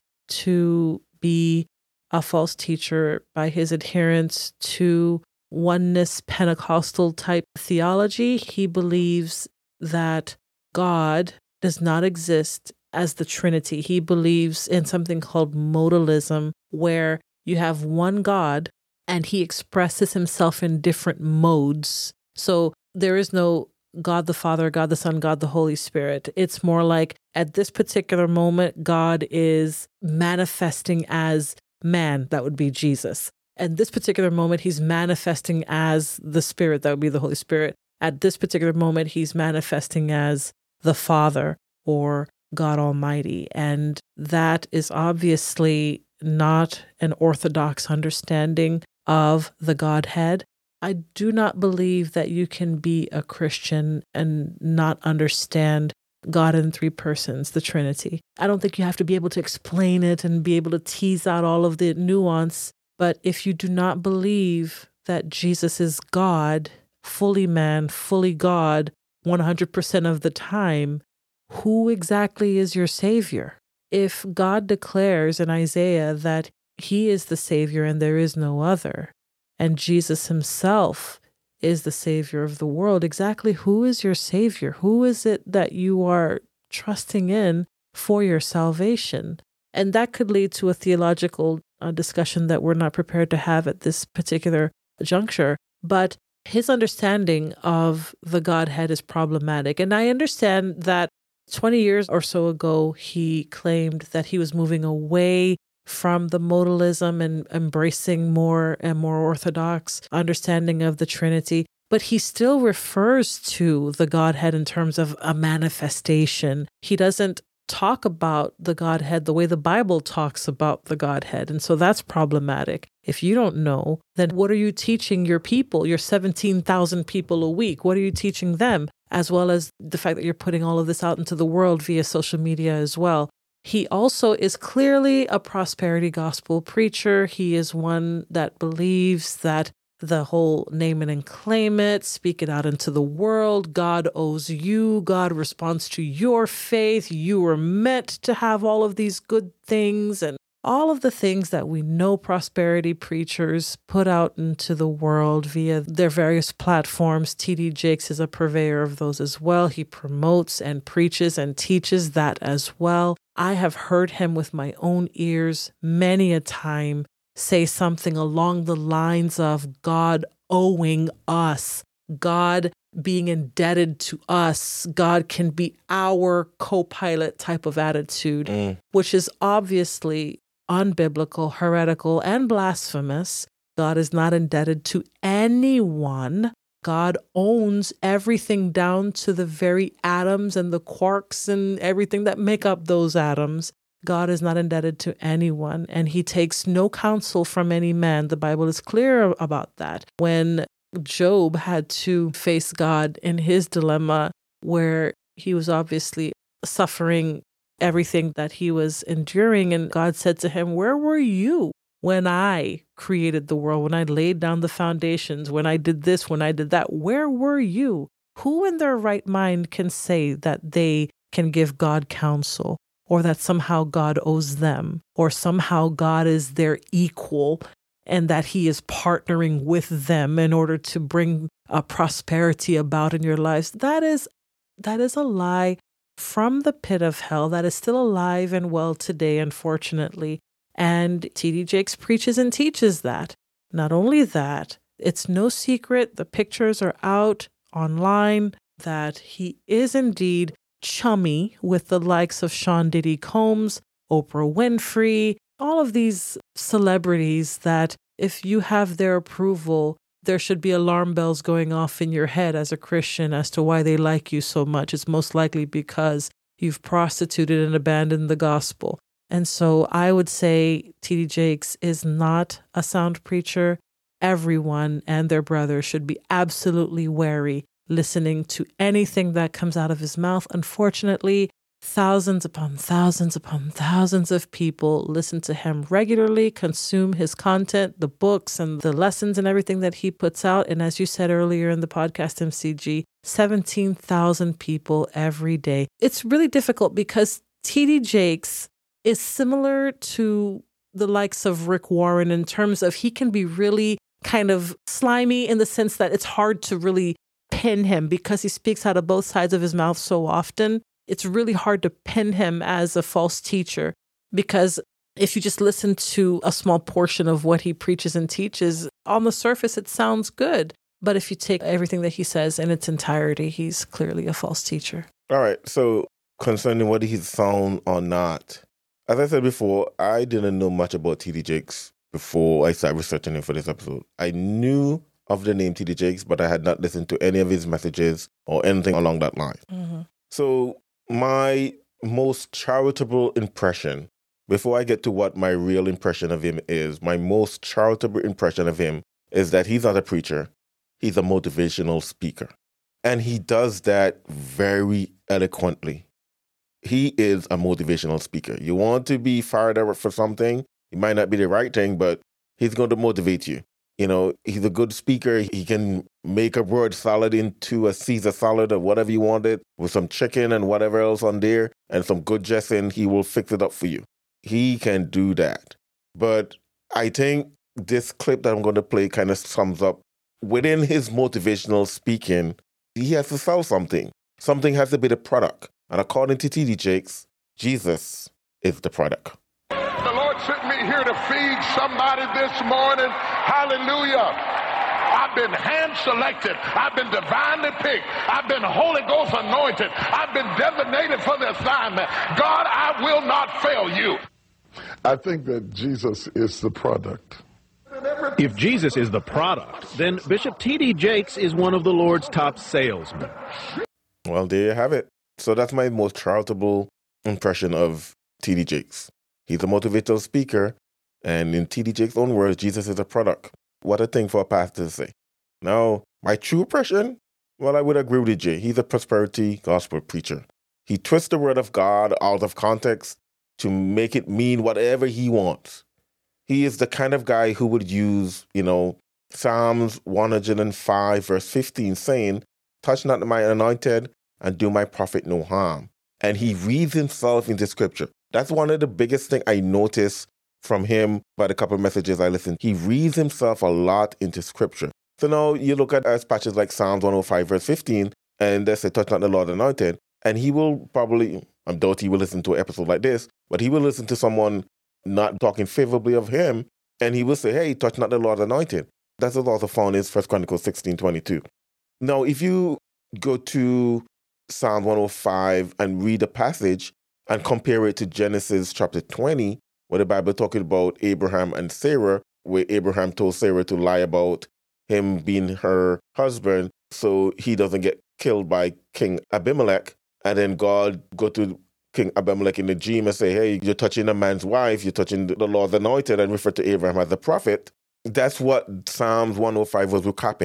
to be a false teacher by his adherence to oneness Pentecostal type theology. He believes that God does not exist as the Trinity. He believes in something called modalism, where you have one God and he expresses himself in different modes. So there is no God the Father, God the Son, God the Holy Spirit. It's more like at this particular moment, God is manifesting as man, that would be Jesus. At this particular moment, he's manifesting as the Spirit, that would be the Holy Spirit. At this particular moment, he's manifesting as the Father or God Almighty. And that is obviously not an orthodox understanding of the Godhead. I do not believe that you can be a Christian and not understand God in three persons, the Trinity. I don't think you have to be able to explain it and be able to tease out all of the nuance. But if you do not believe that Jesus is God, fully man, fully God, one hundred percent of the time, who exactly is your Savior? If God declares in Isaiah that he is the Savior and there is no other, and Jesus himself is the Savior of the world, exactly who is your Savior? Who is it that you are trusting in for your salvation? And that could lead to a theological uh, discussion that we're not prepared to have at this particular juncture. But his understanding of the Godhead is problematic. And I understand that twenty years or so ago, he claimed that he was moving away from the modalism and embracing more and more orthodox understanding of the Trinity. But he still refers to the Godhead in terms of a manifestation. He doesn't talk about the Godhead the way the Bible talks about the Godhead. And so that's problematic. If you don't know, then what are you teaching your people, your seventeen thousand people a week? What are you teaching them? As well as the fact that you're putting all of this out into the world via social media as well. He also is clearly a prosperity gospel preacher. He is one that believes that the whole name it and claim it, speak it out into the world. God owes you. God responds to your faith. You were meant to have all of these good things and all of the things that we know prosperity preachers put out into the world via their various platforms. T D Jakes is a purveyor of those as well. He promotes and preaches and teaches that as well. I have heard him with my own ears many a time say something along the lines of God owing us, God being indebted to us, God can be our co-pilot type of attitude, mm. which is obviously unbiblical, heretical, and blasphemous. God is not indebted to anyone. God owns everything down to the very atoms and the quarks and everything that make up those atoms. God is not indebted to anyone, and he takes no counsel from any man. The Bible is clear about that. When Job had to face God in his dilemma, where he was obviously suffering everything that he was enduring. And God said to him, where were you when I created the world, when I laid down the foundations, when I did this, when I did that? Where were you? Who in their right mind can say that they can give God counsel, or that somehow God owes them, or somehow God is their equal and that he is partnering with them in order to bring a prosperity about in your lives? That is, that is a lie from the pit of hell that is still alive and well today, unfortunately. And T D Jakes preaches and teaches that. Not only that, it's no secret, the pictures are out online, that he is indeed chummy with the likes of Sean Diddy Combs, Oprah Winfrey, all of these celebrities that if you have their approval, there should be alarm bells going off in your head as a Christian as to why they like you so much. It's most likely because you've prostituted and abandoned the gospel. And so I would say T D Jakes is not a sound preacher. Everyone and their brother should be absolutely wary listening to anything that comes out of his mouth. Unfortunately, thousands upon thousands upon thousands of people listen to him regularly, consume his content, the books and the lessons and everything that he puts out. And as you said earlier in the podcast, M C G, seventeen thousand people every day. It's really difficult because T D Jakes is similar to the likes of Rick Warren in terms of he can be really kind of slimy in the sense that it's hard to really pin him because he speaks out of both sides of his mouth so often. It's really hard to pin him as a false teacher because if you just listen to a small portion of what he preaches and teaches, on the surface, it sounds good. But if you take everything that he says in its entirety, he's clearly a false teacher. All right. So concerning whether he's sound or not, as I said before, I didn't know much about T D Jakes before I started researching him for this episode. I knew of the name T D Jakes, but I had not listened to any of his messages or anything along that line. Mm-hmm. So my most charitable impression, before I get to what my real impression of him is, my most charitable impression of him is that he's not a preacher. He's a motivational speaker. And he does that very eloquently. He is a motivational speaker. You want to be fired up for something, it might not be the right thing, but he's going to motivate you. You know, he's a good speaker. He can make a word salad into a Caesar salad or whatever you wanted with some chicken and whatever else on there and some good dressing. He will fix it up for you. He can do that. But I think this clip that I'm going to play kind of sums up within his motivational speaking, he has to sell something. Something has to be the product. And according to T D Jakes, Jesus is the product. The Lord sent me here to feed somebody this morning. Hallelujah. I've been hand-selected. I've been divinely picked. I've been Holy Ghost anointed. I've been designated for the assignment. God, I will not fail you. I think that Jesus is the product. If Jesus is the product, then Bishop T D Jakes is one of the Lord's top salesmen. Well, there you have it. So that's my most charitable impression of T D Jakes. He's a motivational speaker, and in T D Jakes' own words, Jesus is a product. What a thing for a pastor to say. Now, my true impression, well, I would agree with Jay. He's a prosperity gospel preacher. He twists the word of God out of context to make it mean whatever he wants. He is the kind of guy who would use, you know, Psalms one oh five, verse fifteen, saying, touch not my anointed and do my prophet no harm. And he reads himself into scripture. That's one of the biggest things I noticed from him by the couple of messages I listened. He reads himself a lot into scripture. So now you look at as patches like Psalms one oh five, verse fifteen, and they say, touch not the Lord anointed. And he will probably, I doubt he will listen to an episode like this, but he will listen to someone not talking favorably of him, and he will say, hey, touch not the Lord anointed. That's also found in First Chronicles sixteen twenty-two. Now, if you go to Psalm one oh five and read the passage and compare it to Genesis chapter twenty, where the Bible talking about Abraham and Sarah, where Abraham told Sarah to lie about him being her husband so he doesn't get killed by King Abimelech, and then God go to King Abimelech in the dream and say, hey, you're touching a man's wife, you're touching the Lord's anointed, and refer to Abraham as the prophet. That's what Psalms one oh five was recapping.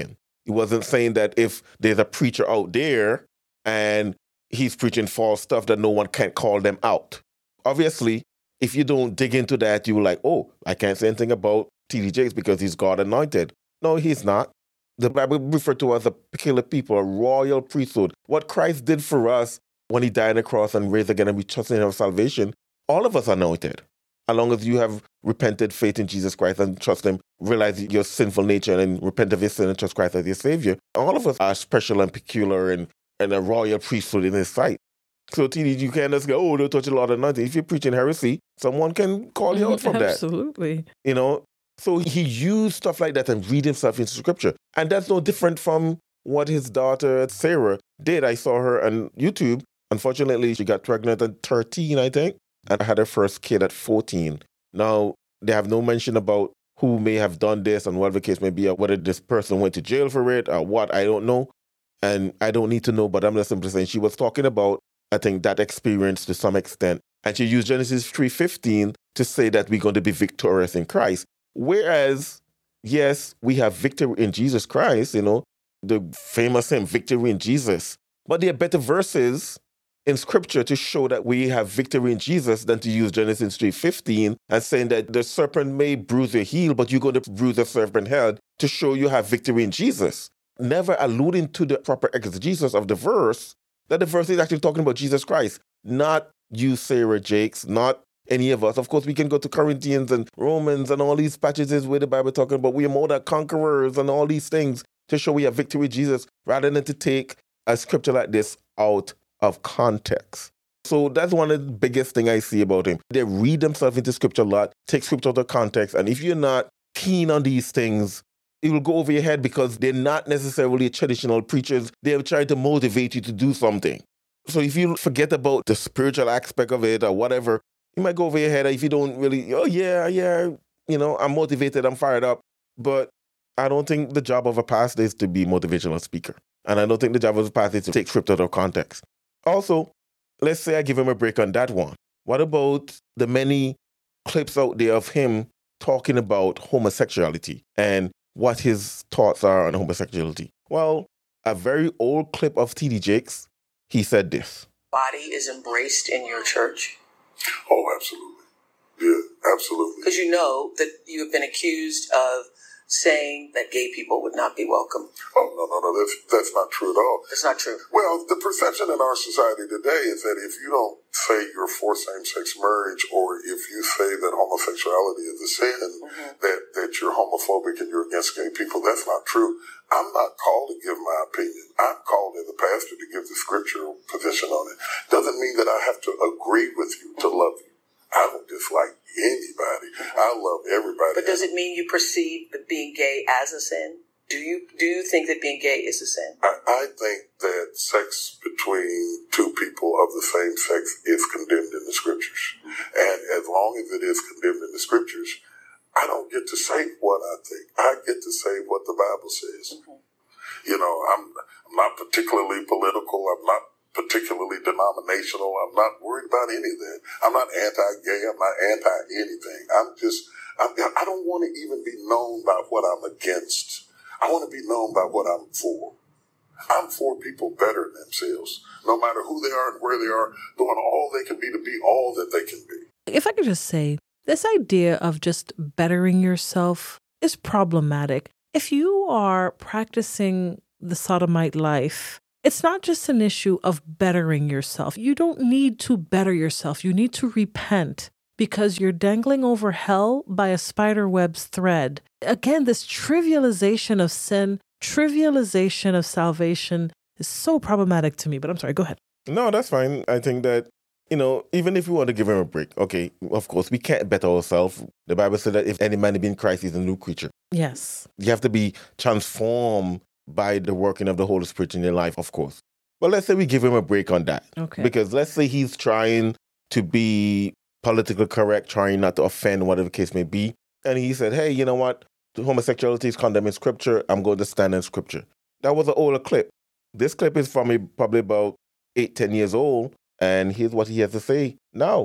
He wasn't saying that if there's a preacher out there and he's preaching false stuff that no one can call them out. Obviously, if you don't dig into that, you're like, oh, I can't say anything about T D Jakes because he's God anointed. No, he's not. The Bible refers to us as a peculiar people, a royal priesthood. What Christ did for us when he died on the cross and raised again and we trust in our salvation, all of us are anointed. As long as you have repented, faith in Jesus Christ and trust him, realize your sinful nature and repent of your sin and trust Christ as your Savior, all of us are special and peculiar and, and a royal priesthood in his sight. So, T D, you can't just go, oh, don't touch the Lord anointing. If you're preaching heresy, someone can call you out from that. Absolutely. You know, so he used stuff like that and read himself into scripture. And that's no different from what his daughter, Sarah, did. I saw her on YouTube. Unfortunately, she got pregnant at thirteen, I think, and had her first kid at fourteen. Now, they have no mention about who may have done this and whatever the case may be, or whether this person went to jail for it or what, I don't know. And I don't need to know, but I'm just simply saying she was talking about, I think, that experience to some extent. And she used Genesis three fifteen to say that we're going to be victorious in Christ. Whereas, yes, we have victory in Jesus Christ, you know, the famous hymn, Victory in Jesus. But there are better verses in Scripture to show that we have victory in Jesus than to use Genesis three fifteen and saying that the serpent may bruise your heel, but you're going to bruise the serpent's head to show you have victory in Jesus. Never alluding to the proper exegesis of the verse, that the verse is actually talking about Jesus Christ, not you, Sarah Jakes, not any of us. Of course, we can go to Corinthians and Romans and all these passages where the Bible talking about we are more than conquerors and all these things to show we have victory in Jesus, rather than to take a scripture like this out of context. So that's one of the biggest things I see about him. They read themselves into scripture a lot, take scripture out of context, and if you're not keen on these things, it will go over your head because they're not necessarily traditional preachers. They're trying to motivate you to do something. So if you forget about the spiritual aspect of it or whatever, you might go over your head if you don't really, oh yeah, yeah, you know, I'm motivated, I'm fired up. But I don't think the job of a pastor is to be a motivational speaker. And I don't think the job of a pastor is to take scripture out of context. Also, let's say I give him a break on that one. What about the many clips out there of him talking about homosexuality and what his thoughts are on homosexuality? Well, a very old clip of T D Jakes, he said this. Body is embraced in your church? Oh, absolutely. Yeah, absolutely. Because you know that you have been accused of saying that gay people would not be welcome. Oh, no, no, no, that's, that's not true at all. That's not true. Well, the perception in our society today is that if you don't say you're for same-sex marriage, or if you say that homosexuality is a sin, mm-hmm. that, that you're homophobic and you're against gay people, that's not true. I'm not called to give my opinion. I'm called as a pastor to give the scriptural position on it. Doesn't mean that I have to agree with you to love you. I don't dislike anybody. I love everybody. But does it mean you perceive that being gay as a sin? Do you do you think that being gay is a sin? I, I think that sex between two people of the same sex is condemned in the scriptures. Mm-hmm. And as long as it is condemned in the scriptures, I don't get to say what I think. I get to say what the Bible says. Mm-hmm. You know, I'm, I'm not particularly political. I'm not particularly denominational. I'm not worried about any of that. I'm not anti-gay. I'm not anti-anything. I'm just, I'm, I don't want to even be known by what I'm against. I want to be known by what I'm for. I'm for people bettering themselves, no matter who they are and where they are, doing all they can be to be all that they can be. If I could just say, this idea of just bettering yourself is problematic. If you are practicing the sodomite life, it's not just an issue of bettering yourself. You don't need to better yourself. You need to repent because you're dangling over hell by a spider web's thread. Again, this trivialization of sin, trivialization of salvation is so problematic to me. But I'm sorry, go ahead. No, that's fine. I think that, you know, even if we want to give him a break, okay, of course, we can't better ourselves. The Bible said that if any man be in Christ, he's a new creature. Yes. You have to be transformed by the working of the Holy Spirit in your life, of course. But let's say we give him a break on that. Okay. Because let's say he's trying to be politically correct, trying not to offend, whatever the case may be. And he said, hey, you know what? Homosexuality is condemned in Scripture. I'm going to stand in Scripture. That was an older clip. This clip is from probably about eight, ten years old. And here's what he has to say now.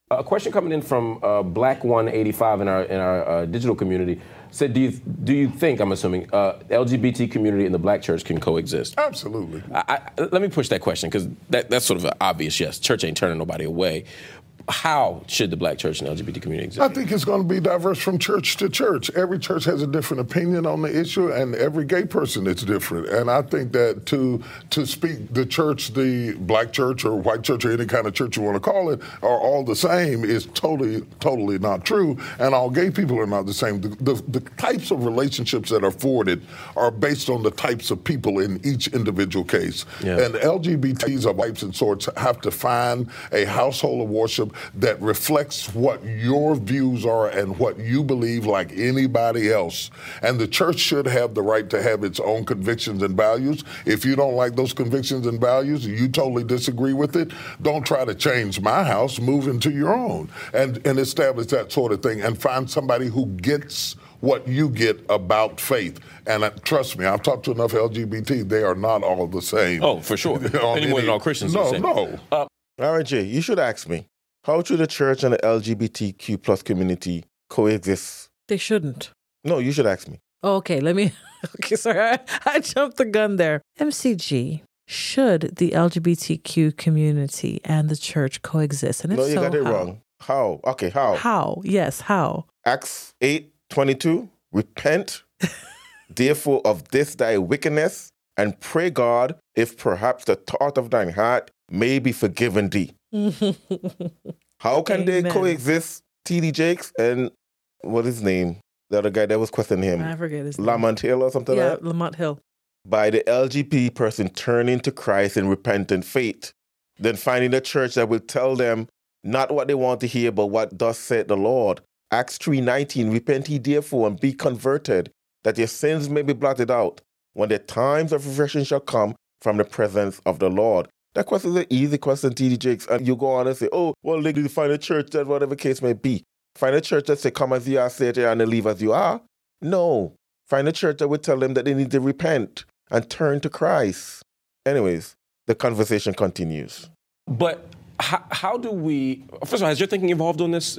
A question coming in from uh, Black one eighty-five in our in our uh, digital community said, do you do you think, I'm assuming, uh, L G B T community and the Black church can coexist? Absolutely. I, I, let me push that question, because that, that's sort of an obvious yes. Church ain't turning nobody away. How should the Black church and L G B T community exist? I think it's going to be diverse from church to church. Every church has a different opinion on the issue, and every gay person is different. And I think that to to speak the church, the Black church or white church or any kind of church you want to call it, are all the same is totally, totally not true. And all gay people are not the same. The, the, the types of relationships that are afforded are based on the types of people in each individual case. Yeah. And L G B Ts of types and sorts have to find a household of worship that reflects what your views are and what you believe, like anybody else. And the church should have the right to have its own convictions and values. If you don't like those convictions and values, you totally disagree with it, don't try to change my house, move into your own and, and establish that sort of thing and find somebody who gets what you get about faith. And uh, trust me, I've talked to enough L G B T, they are not all the same. Oh, for sure. Any more than all Christians. No, no. Uh, All right, Jay, you should ask me, how should the church and the L G B T Q plus community coexist? They shouldn't. No, you should ask me. Oh, okay, let me... Okay, sorry, I, I jumped the gun there. M C G, should the L G B T Q community and the church coexist? And if No, you so, got it how? wrong. How? Okay, how? How? Yes, how? Acts eight twenty-two, repent, therefore, of this thy wickedness, and pray God, if perhaps the thought of thine heart may be forgiven thee. How can Amen. they coexist, T D Jakes and what is his name? The other guy that was questioning him. I forget his name. Lamont Hill or something Yeah, like that? Lamont Hill. By the L G B T person turning to Christ in repentant faith, then finding a church that will tell them not what they want to hear, but what thus said the Lord. Acts three nineteen, repent ye therefore and be converted, that your sins may be blotted out, when the times of refreshing shall come from the presence of the Lord. That question is an easy question, T D Jakes. And you go on and say, oh, well, they find a church that whatever case may be. Find a church that say, come as you are, stay there, and then leave as you are. No. Find a church that would tell them that they need to repent and turn to Christ. Anyways, the conversation continues. But how, how do we... First of all, has your thinking evolved on this?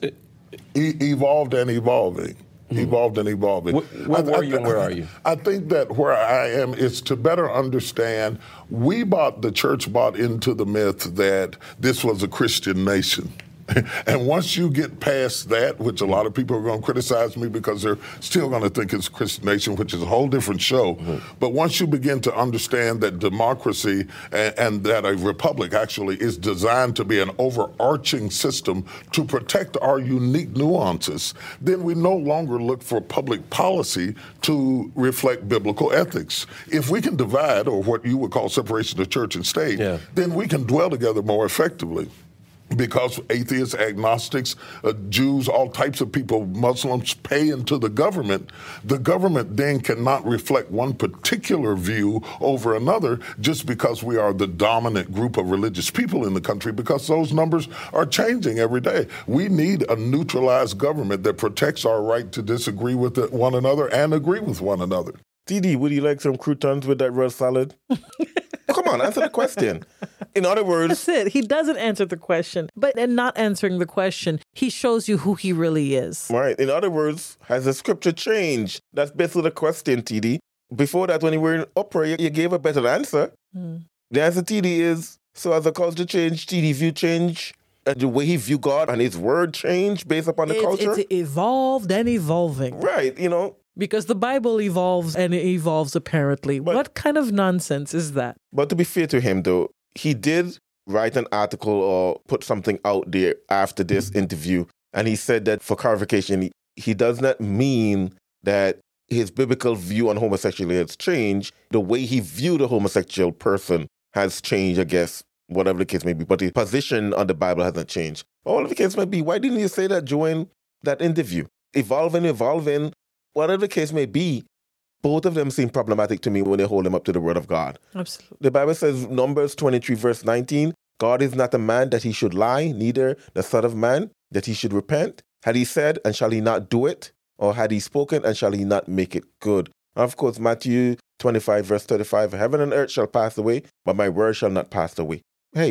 E- evolved and evolving. Mm-hmm. Evolved and evolving. Where, where were you and where are you? I think that where I am is to better understand, we bought, the church bought into the myth that this was a Christian nation. And once you get past that, which a lot of people are going to criticize me because they're still going to think it's a Christian nation, which is a whole different show. Mm-hmm. But once you begin to understand that democracy and, and that a republic actually is designed to be an overarching system to protect our unique nuances, then we no longer look for public policy to reflect biblical ethics. If we can divide, or what you would call separation of church and state, yeah. then we can dwell together more effectively. Because atheists, agnostics, uh, Jews, all types of people, Muslims pay into the government, the government then cannot reflect one particular view over another just because we are the dominant group of religious people in the country, because those numbers are changing every day. We need a neutralized government that protects our right to disagree with one another and agree with one another. T D, would you like some croutons with that red salad? Come on, answer the question. In other words... That's it. He doesn't answer the question. But in not answering the question, he shows you who he really is. Right. In other words, has the scripture changed? That's basically the question, T D. Before that, when you were in opera, you, you gave a better answer. Mm. The answer, T D, is, so as the culture changed, T D view change, and the way he view God and his word changed based upon the it's, culture? It's evolved and evolving. Right, you know. Because the Bible evolves and it evolves apparently. But, what kind of nonsense is that? But to be fair to him, though, he did write an article or put something out there after this interview. And he said that for clarification, he, he does not mean that his biblical view on homosexuality has changed. The way he viewed a homosexual person has changed, I guess, whatever the case may be. But his position on the Bible hasn't changed. Whatever the case may be, why didn't you say that during that interview? Evolving, evolving. Whatever the case may be, both of them seem problematic to me when they hold them up to the word of God. Absolutely. The Bible says, Numbers twenty-three, verse nineteen, God is not a man that he should lie, neither the son of man that he should repent. Had he said, and shall he not do it? Or had he spoken, and shall he not make it good? And of course, Matthew twenty-five, verse thirty-five, heaven and earth shall pass away, but my word shall not pass away. Hey,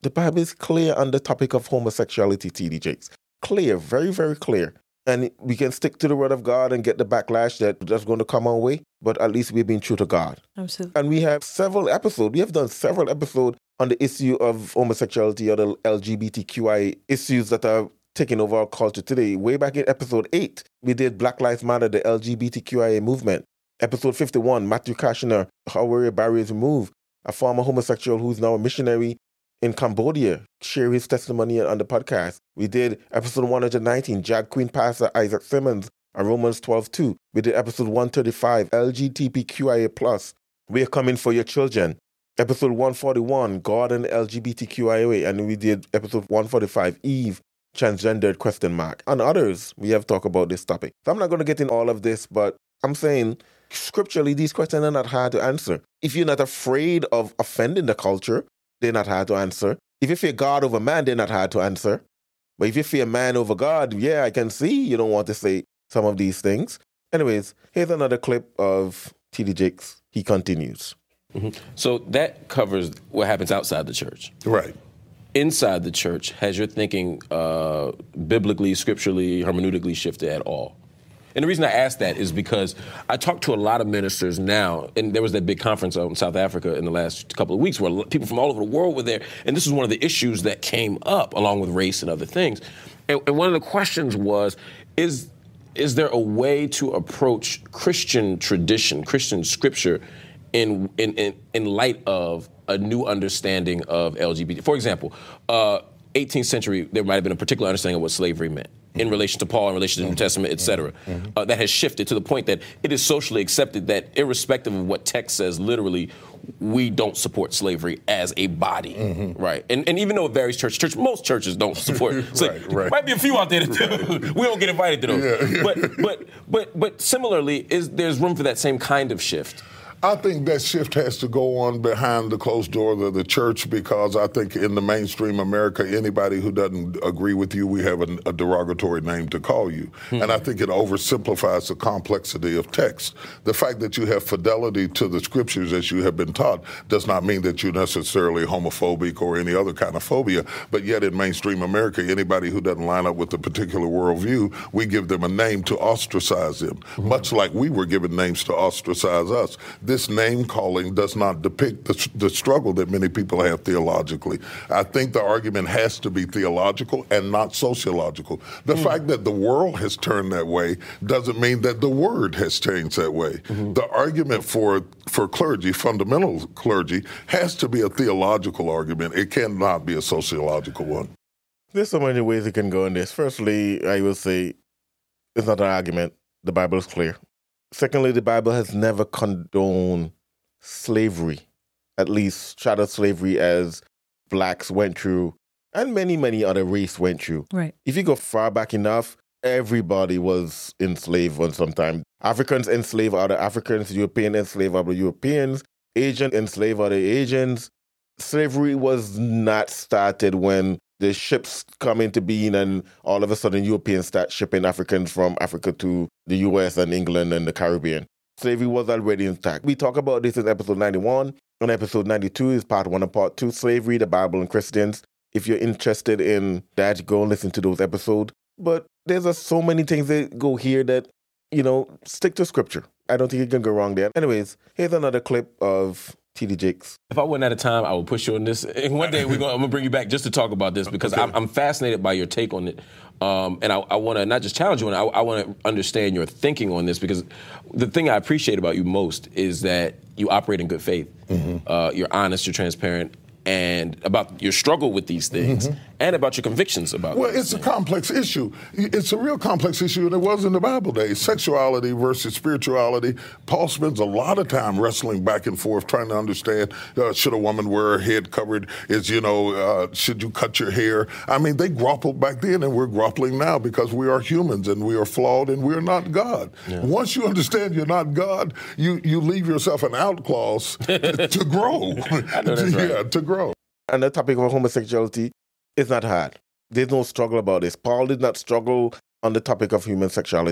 The Bible is clear on the topic of homosexuality, T D Jakes. Clear, very, very clear. And we can stick to the word of God and get the backlash that that's going to come our way, but at least we've been true to God. Absolutely. And we have several episodes. We have done several episodes on the issue of homosexuality or the L G B T Q I A issues that are taking over our culture today. Way back in episode eight, we did Black Lives Matter, the L G B T Q I A movement. Episode fifty-one, Matthew Kashner, How Were Barriers Removed, a former homosexual who's now a missionary in Cambodia, share his testimony on the podcast. We did episode one hundred nineteen, Jag Queen Pastor Isaac Simmons, and Romans twelve two. We did episode one thirty-five, L G B T Q I A plus. We are coming for your children. Episode one forty-one, God and L G B T Q I A. And we did episode one forty-five, Eve, transgendered question mark. And others, we have talked about this topic. So I'm not going to get in all of this, but I'm saying scripturally, these questions are not hard to answer. If you're not afraid of offending the culture, they're not hard to answer. If you fear God over man, they're not hard to answer. But if you fear man over God, yeah, I can see you don't want to say some of these things. Anyways, here's another clip of T D Jakes. He continues. Mm-hmm. So that covers what happens outside the church. Right. Inside the church, has your thinking uh, biblically, scripturally, hermeneutically shifted at all? And the reason I ask that is because I talk to a lot of ministers now, and there was that big conference out in South Africa in the last couple of weeks where people from all over the world were there, and this is one of the issues that came up along with race and other things. And, and one of the questions was, is is there a way to approach Christian tradition, Christian scripture, in in in, in light of a new understanding of L G B T? For example, uh, eighteenth century, there might have been a particular understanding of what slavery meant in relation to Paul, in relation to the New Testament, et cetera. Mm-hmm. Uh, that has shifted to the point that it is socially accepted that irrespective of what text says, literally, we don't support slavery as a body, mm-hmm. right? And and even though it varies church, church most churches don't support slavery. Right, right. Might be a few out there that do. Right. We don't get invited to those. Yeah, yeah. But but but but similarly, is there's room for that same kind of shift? I think that shift has to go on behind the closed doors of the church, because I think in the mainstream America, anybody who doesn't agree with you, we have a, a derogatory name to call you. Hmm. And I think it oversimplifies the complexity of text. The fact that you have fidelity to the scriptures as you have been taught does not mean that you're necessarily homophobic or any other kind of phobia. But yet in mainstream America, anybody who doesn't line up with a particular worldview, we give them a name to ostracize them, hmm. much like we were given names to ostracize us. This name calling does not depict the, the struggle that many people have theologically. I think the argument has to be theological and not sociological. The mm. fact that the world has turned that way doesn't mean that the word has changed that way. Mm-hmm. The argument for for clergy, fundamental clergy, has to be a theological argument. It cannot be a sociological one. There's so many ways it can go in this. Firstly, I will say it's not an argument. The Bible is clear. Secondly, the Bible has never condoned slavery, at least chattel slavery as blacks went through and many, many other races went through. Right. If you go far back enough, everybody was enslaved on some time. Africans enslaved other Africans, Europeans enslaved other Europeans, Asians enslaved other Asians. Slavery was not started when the ships come into being and all of a sudden Europeans start shipping Africans from Africa to the U S and England and the Caribbean. Slavery was already intact. We talk about this in episode ninety-one. And episode ninety-two is part one and part two, Slavery, the Bible and Christians. If you're interested in that, go and listen to those episodes. But there's just so many things that go here that, you know, stick to scripture. I don't think you can go wrong there. Anyways, here's another clip of T D Jakes. If I went out of time, I would push you on this. And one day we're gonna, I'm going to bring you back just to talk about this, because okay. I'm, I'm fascinated by your take on it. Um, and I, I want to not just challenge you on it, I, I want to understand your thinking on this, because the thing I appreciate about you most is that you operate in good faith. Mm-hmm. Uh, you're honest, you're transparent, and about your struggle with these things, mm-hmm. and about your convictions about Well, it's things. a complex issue. It's a real complex issue, and it was in the Bible days. Sexuality versus spirituality. Paul spends a lot of time wrestling back and forth, trying to understand, uh, should a woman wear her head covered? Is, you know, uh, should you cut your hair? I mean, they grappled back then, and we're grappling now, because we are humans, and we are flawed, and we're not God. Yeah. Once you understand you're not God, you, you leave yourself an out clause to, to grow. I know that's right. Yeah, to grow. And the topic of homosexuality is not hard. There's no struggle about this. Paul did not struggle on the topic of human sexuality.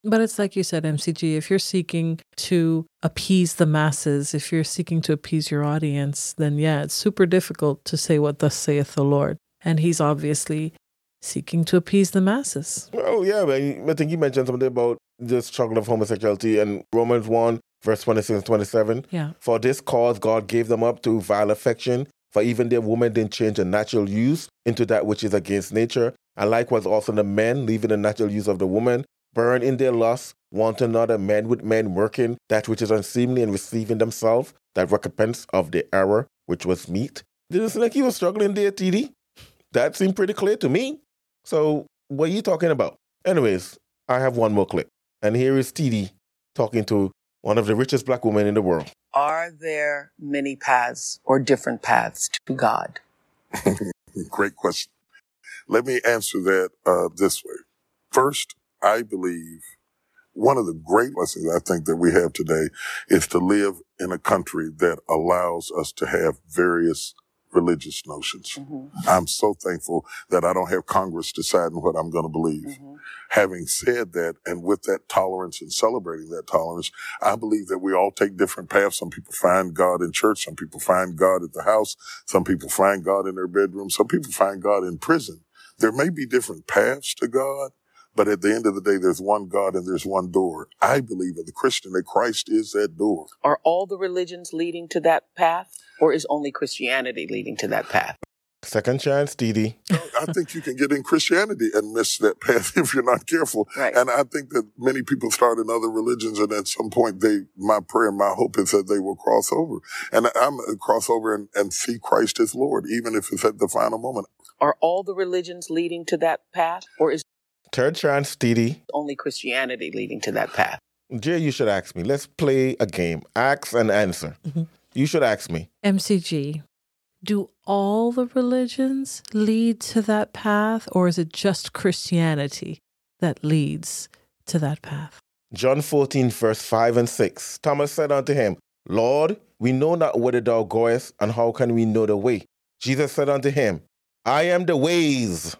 But it's like you said, M C G, if you're seeking to appease the masses, if you're seeking to appease your audience, then yeah, it's super difficult to say what thus saith the Lord. And he's obviously seeking to appease the masses. Well, yeah, but I think you mentioned something about the struggle of homosexuality in Romans one, verse twenty-six and twenty-seven. Yeah. For this cause God gave them up to vile affection, for even their women didn't change the natural use into that which is against nature. And likewise also the men, leaving the natural use of the woman, burn in their lust, one to another, men with men, working that which is unseemly and receiving themselves that recompense of the error which was meet. Didn't it seem like you were struggling there, T D? That seemed pretty clear to me. So what are you talking about? Anyways, I have one more clip. And here is T D talking to one of the richest black women in the world. Are there many paths or different paths to God? Great question. Let me answer that uh, this way. First, I believe one of the great lessons I think that we have today is to live in a country that allows us to have various religious notions. Mm-hmm. I'm so thankful that I don't have Congress deciding what I'm going to believe. Mm-hmm. Having said that, and with that tolerance and celebrating that tolerance, I believe that we all take different paths. Some people find God in church. Some people find God at the house. Some people find God in their bedroom. Some people find God in prison. There may be different paths to God, but at the end of the day, there's one God and there's one door. I believe as a Christian that Christ is that door. Are all the religions leading to that path, or is only Christianity leading to that path? Second chance, T D. I think you can get in Christianity and miss that path if you're not careful. Right. And I think that many people start in other religions, and at some point, they, my prayer and my hope is that they will cross over. And I'm going to cross over and, and see Christ as Lord, even if it's at the final moment. Are all the religions leading to that path, or is Third chance, T D. only Christianity leading to that path? Jay, you should ask me. Let's play a game. Ask and answer. Mm-hmm. You should ask me. M C G, do all the religions lead to that path, or is it just Christianity that leads to that path? John fourteen, verse five and six. Thomas said unto him, Lord, we know not whither thou goest, and how can we know the way? Jesus said unto him, I am the ways.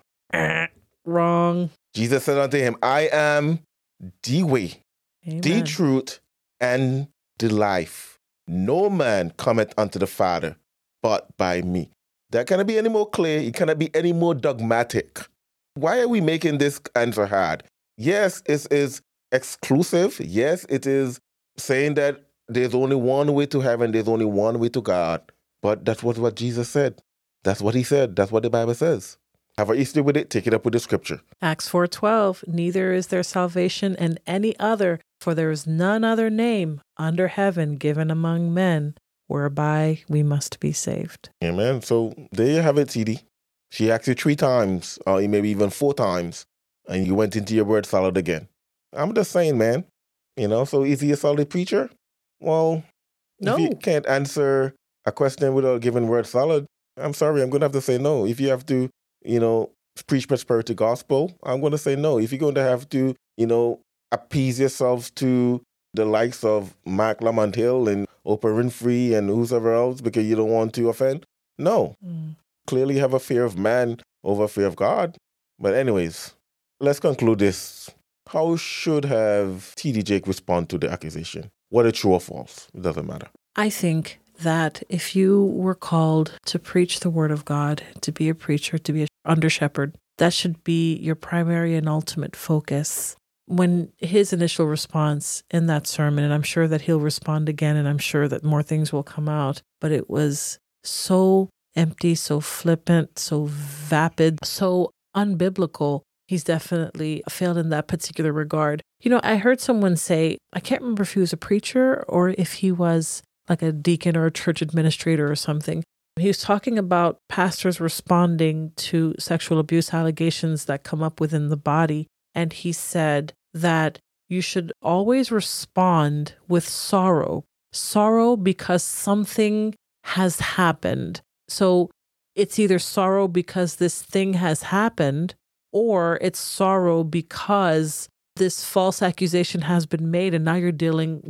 Wrong. Jesus said unto him, I am the way, Amen. the truth, and the life. No man cometh unto the Father but by me. That cannot be any more clear. It cannot be any more dogmatic. Why are we making this answer hard? Yes, it is exclusive. Yes, it is saying that there's only one way to heaven. There's only one way to God. But that was what Jesus said. That's what he said. That's what the Bible says. Have an issue with it, take it up with the scripture. Acts four twelve, neither is there salvation in any other, for there is none other name under heaven given among men whereby we must be saved. Amen. So there you have it, T D. She asked you three times, or maybe even four times, and you went into your word salad again. I'm just saying, man. You know, so is he a solid preacher? Well, no. If you can't answer a question without giving word salad, I'm sorry, I'm going to have to say no. If you have to, you know, preach prosperity gospel, I'm going to say no. If you're going to have to, you know, appease yourselves to the likes of Mark Lamont Hill and Oprah Winfrey and whoever else because you don't want to offend, no. Mm. Clearly have a fear of man over fear of God. But anyways, let's conclude this. How should have T D Jake respond to the accusation? Whether true or false, it doesn't matter. I think that if you were called to preach the word of God, to be a preacher, to be an under shepherd, that should be your primary and ultimate focus. When his initial response in that sermon, and I'm sure that he'll respond again, and I'm sure that more things will come out, but it was so empty, so flippant, so vapid, so unbiblical. He's definitely failed in that particular regard. You know, I heard someone say, I can't remember if he was a preacher or if he was like a deacon or a church administrator or something. He was talking about pastors responding to sexual abuse allegations that come up within the body. And he said that you should always respond with sorrow. Sorrow because something has happened. So it's either sorrow because this thing has happened, or it's sorrow because this false accusation has been made and now you're dealing with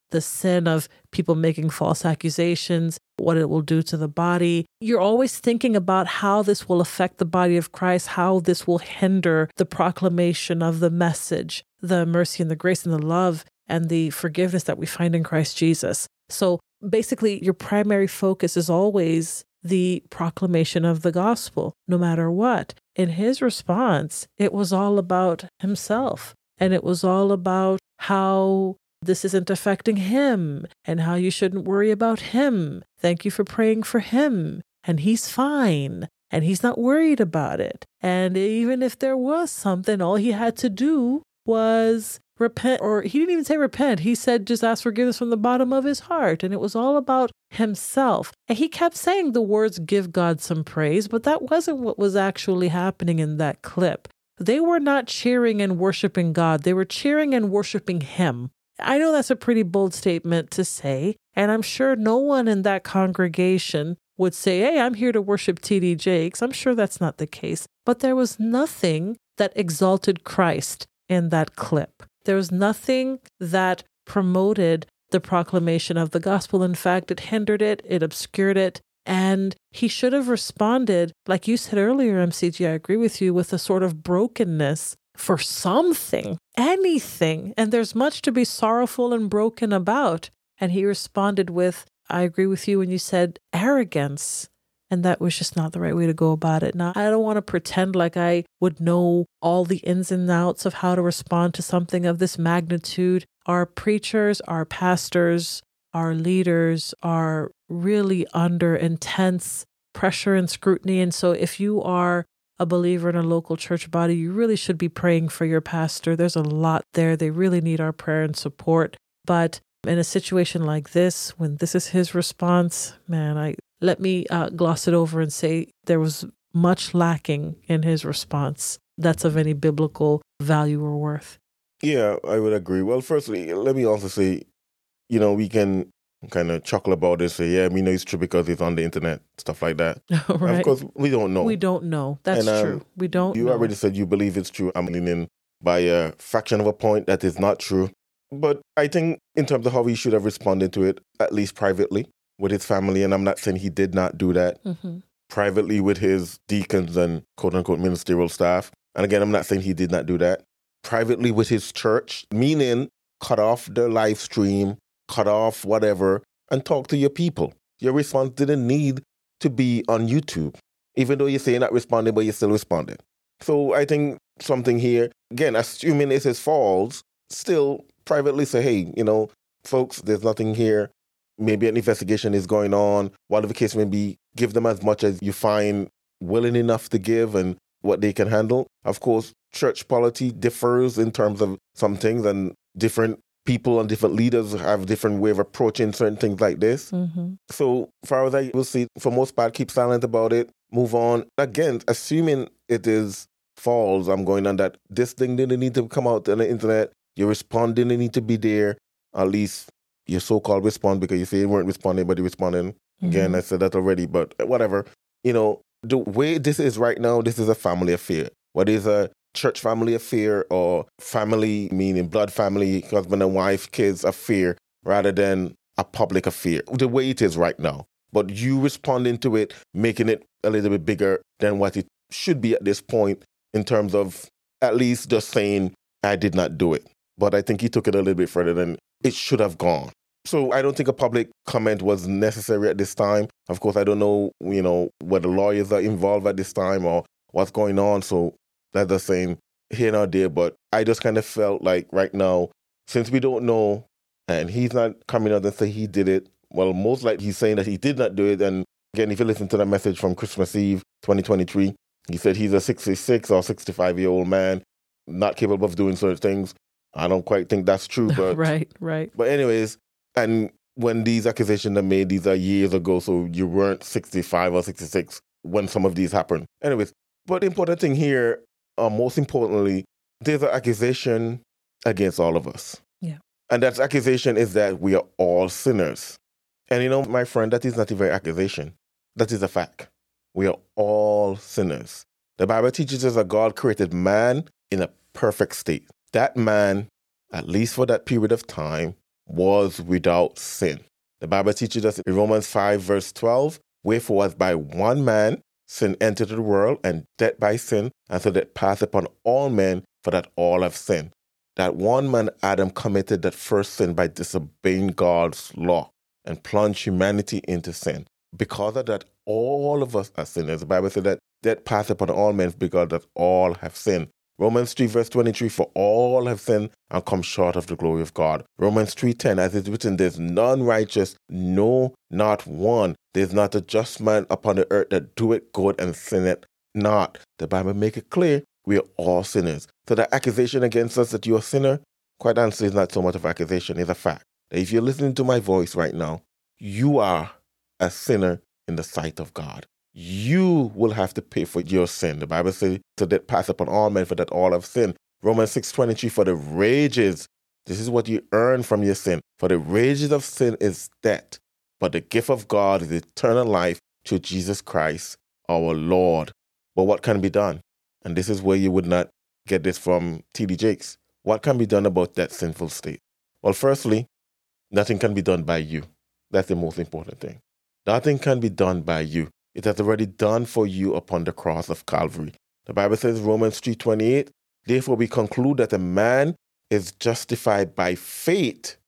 the sin of people making false accusations, what it will do to the body. You're always thinking about how this will affect the body of Christ, how this will hinder the proclamation of the message, the mercy and the grace and the love and the forgiveness that we find in Christ Jesus. So basically, your primary focus is always the proclamation of the gospel, no matter what. In his response, it was all about himself, and it was all about how this isn't affecting him and how you shouldn't worry about him. Thank you for praying for him. And he's fine. And he's not worried about it. And even if there was something, all he had to do was repent. Or he didn't even say repent. He said just ask forgiveness from the bottom of his heart. And it was all about himself. And he kept saying the words, give God some praise. But that wasn't what was actually happening in that clip. They were not cheering and worshiping God. They were cheering and worshiping him. I know that's a pretty bold statement to say, and I'm sure no one in that congregation would say, hey, I'm here to worship T D Jakes. I'm sure that's not the case. But there was nothing that exalted Christ in that clip. There was nothing that promoted the proclamation of the gospel. In fact, it hindered it, it obscured it, and he should have responded, like you said earlier, M C G, I agree with you, with a sort of brokenness for something, anything. And there's much to be sorrowful and broken about. And he responded with, I agree with you when you said arrogance. And that was just not the right way to go about it. Now, I don't want to pretend like I would know all the ins and outs of how to respond to something of this magnitude. Our preachers, our pastors, our leaders are really under intense pressure and scrutiny. And so if you are a believer in a local church body, you really should be praying for your pastor. There's a lot there. They really need our prayer and support. But in a situation like this, when this is his response, man, I let me uh, gloss it over and say there was much lacking in his response that's of any biblical value or worth. Yeah, I would agree. Well, firstly, let me also say, you know, we can kind of chuckle about this, say, yeah, we know it's true because it's on the internet, stuff like that. Right. Of course, we don't know. We don't know. That's and, um, true. We don't you know. You already said you believe it's true. I'm leaning by a fraction of a point that is not true. But I think in terms of how he should have responded to it, at least privately with his family, and I'm not saying he did not do that, mm-hmm. privately with his deacons and quote-unquote ministerial staff. And again, I'm not saying he did not do that. Privately with his church, meaning cut off the live stream, cut off whatever, and talk to your people. Your response didn't need to be on YouTube, even though you say you're not responding, but you're still responding. So I think something here, again, assuming it's his faults, still privately say, hey, you know, folks, there's nothing here. Maybe an investigation is going on. Whatever the case may be, give them as much as you find willing enough to give and what they can handle. Of course, church polity differs in terms of some things, and different people and different leaders have different way of approaching certain things like this. Mm-hmm. So far as I will see, for most part, keep silent about it, move on. Again, assuming it is false, I'm going on that this thing didn't need to come out on the internet. Your response didn't need to be there. At least your so-called response, because you say you weren't responding, but you're responding. Mm-hmm. Again, I said that already, but whatever. You know, the way this is right now, this is a family affair. What is a church family affair or family, meaning blood family, husband and wife, kids affair, rather than a public affair, the way it is right now. But you responding to it, making it a little bit bigger than what it should be at this point in terms of at least just saying, I did not do it. But I think he took it a little bit further than it should have gone. So I don't think a public comment was necessary at this time. Of course, I don't know, you know, whether lawyers are involved at this time or what's going on. So that's the same here nor there. But I just kind of felt like right now, since we don't know, and he's not coming out and say he did it, well, most likely he's saying that he did not do it. And again, if you listen to the message from Christmas Eve twenty twenty-three, he said he's a sixty-six or sixty-five-year-old man, not capable of doing certain things. I don't quite think that's true, but right, right. But anyways, and when these accusations are made, these are years ago, so you weren't sixty-five or sixty-six when some of these happened. Anyways, but the important thing here, uh, most importantly, there's an accusation against all of us. Yeah. And that accusation is that we are all sinners. And you know, my friend, that is not even an accusation. That is a fact. We are all sinners. The Bible teaches us that God created man in a perfect state. That man, at least for that period of time, was without sin. The Bible teaches us in Romans five, verse twelve, wherefore as by one man sin entered the world, and death by sin, and so that passed upon all men, for that all have sinned. That one man, Adam, committed that first sin by disobeying God's law and plunged humanity into sin. Because of that, all of us are sinners. The Bible said that death passed upon all men because that all have sinned. Romans three, verse twenty-three, for all have sinned and come short of the glory of God. Romans three ten, as it's written, there's none righteous, no, not one. There's not a just man upon the earth that doeth good and sinneth not. The Bible make it clear we are all sinners. So the accusation against us that you're a sinner, quite honestly, is not so much of an accusation, it's a fact. That if you're listening to my voice right now, you are a sinner in the sight of God. You will have to pay for your sin. The Bible says, so that pass upon all men, for that all have sinned. Romans six twenty-three, for the wages, this is what you earn from your sin. For the wages of sin is death, but the gift of God is eternal life through Jesus Christ, our Lord. But what can be done? And this is where you would not get this from T D Jakes. What can be done about that sinful state? Well, firstly, nothing can be done by you. That's the most important thing. Nothing can be done by you. It has already done for you upon the cross of Calvary. The Bible says, Romans three twenty-eight, therefore we conclude that a man is justified by faith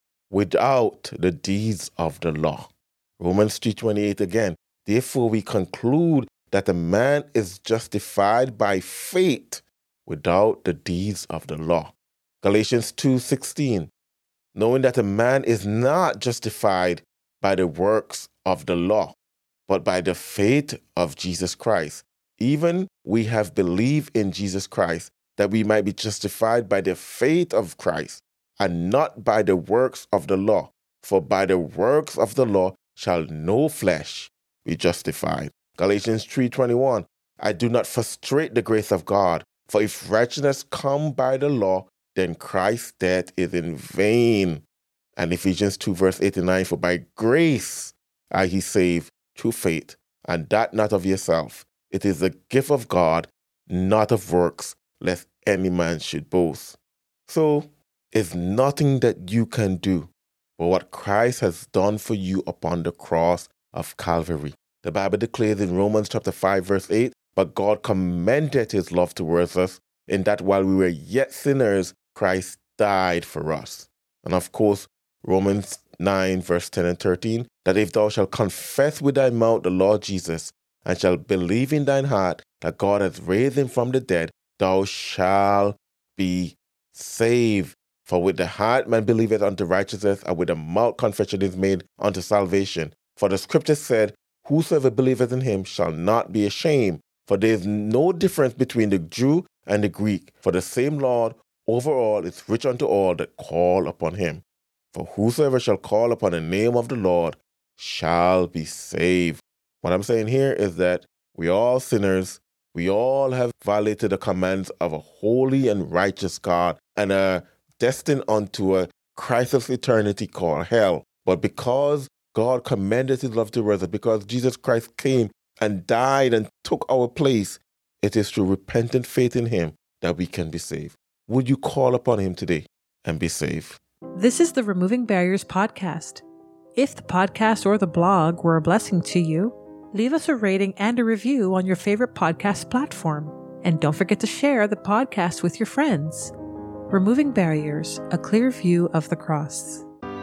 without the deeds of the law. Romans three twenty-eight again, therefore we conclude that a man is justified by faith without the deeds of the law. Galatians two sixteen, knowing that a man is not justified by the works of the law, but by the faith of Jesus Christ. Even we have believed in Jesus Christ, that we might be justified by the faith of Christ, and not by the works of the law. For by the works of the law shall no flesh be justified. Galatians three twenty-one, I do not frustrate the grace of God, for if righteousness come by the law, then Christ's death is in vain. And Ephesians two verse eighty-nine, for by grace are ye saved through faith, and that not of yourself. It is the gift of God, not of works, lest any man should boast. So, it's nothing that you can do, but what Christ has done for you upon the cross of Calvary. The Bible declares in Romans chapter five, verse eight, but God commended his love towards us, in that while we were yet sinners, Christ died for us. And of course, Romans nine, verse ten and thirteen, that if thou shalt confess with thy mouth the Lord Jesus, and shalt believe in thine heart that God hath raised him from the dead, thou shalt be saved. For with the heart man believeth unto righteousness, and with the mouth confession is made unto salvation. For the scripture said, whosoever believeth in him shall not be ashamed. For there is no difference between the Jew and the Greek, for the same Lord over all is rich unto all that call upon him. For whosoever shall call upon the name of the Lord shall be saved. What I'm saying here is that we are all sinners. We all have violated the commands of a holy and righteous God and are destined unto a Christless eternity called hell. But because God commended his love to us, because Jesus Christ came and died and took our place, it is through repentant faith in him that we can be saved. Would you call upon him today and be saved? This is the Removing Barriers podcast. If the podcast or the blog were a blessing to you, leave us a rating and a review on your favorite podcast platform. And don't forget to share the podcast with your friends. Removing Barriers, a clear view of the cross.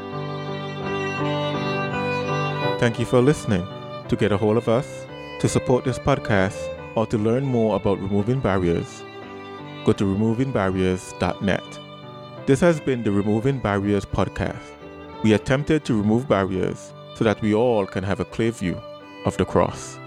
Thank you for listening. To get a hold of us, to support this podcast, or to learn more about Removing Barriers, go to removing barriers dot net. This has been the Removing Barriers podcast. We attempted to remove barriers so that we all can have a clear view of the cross.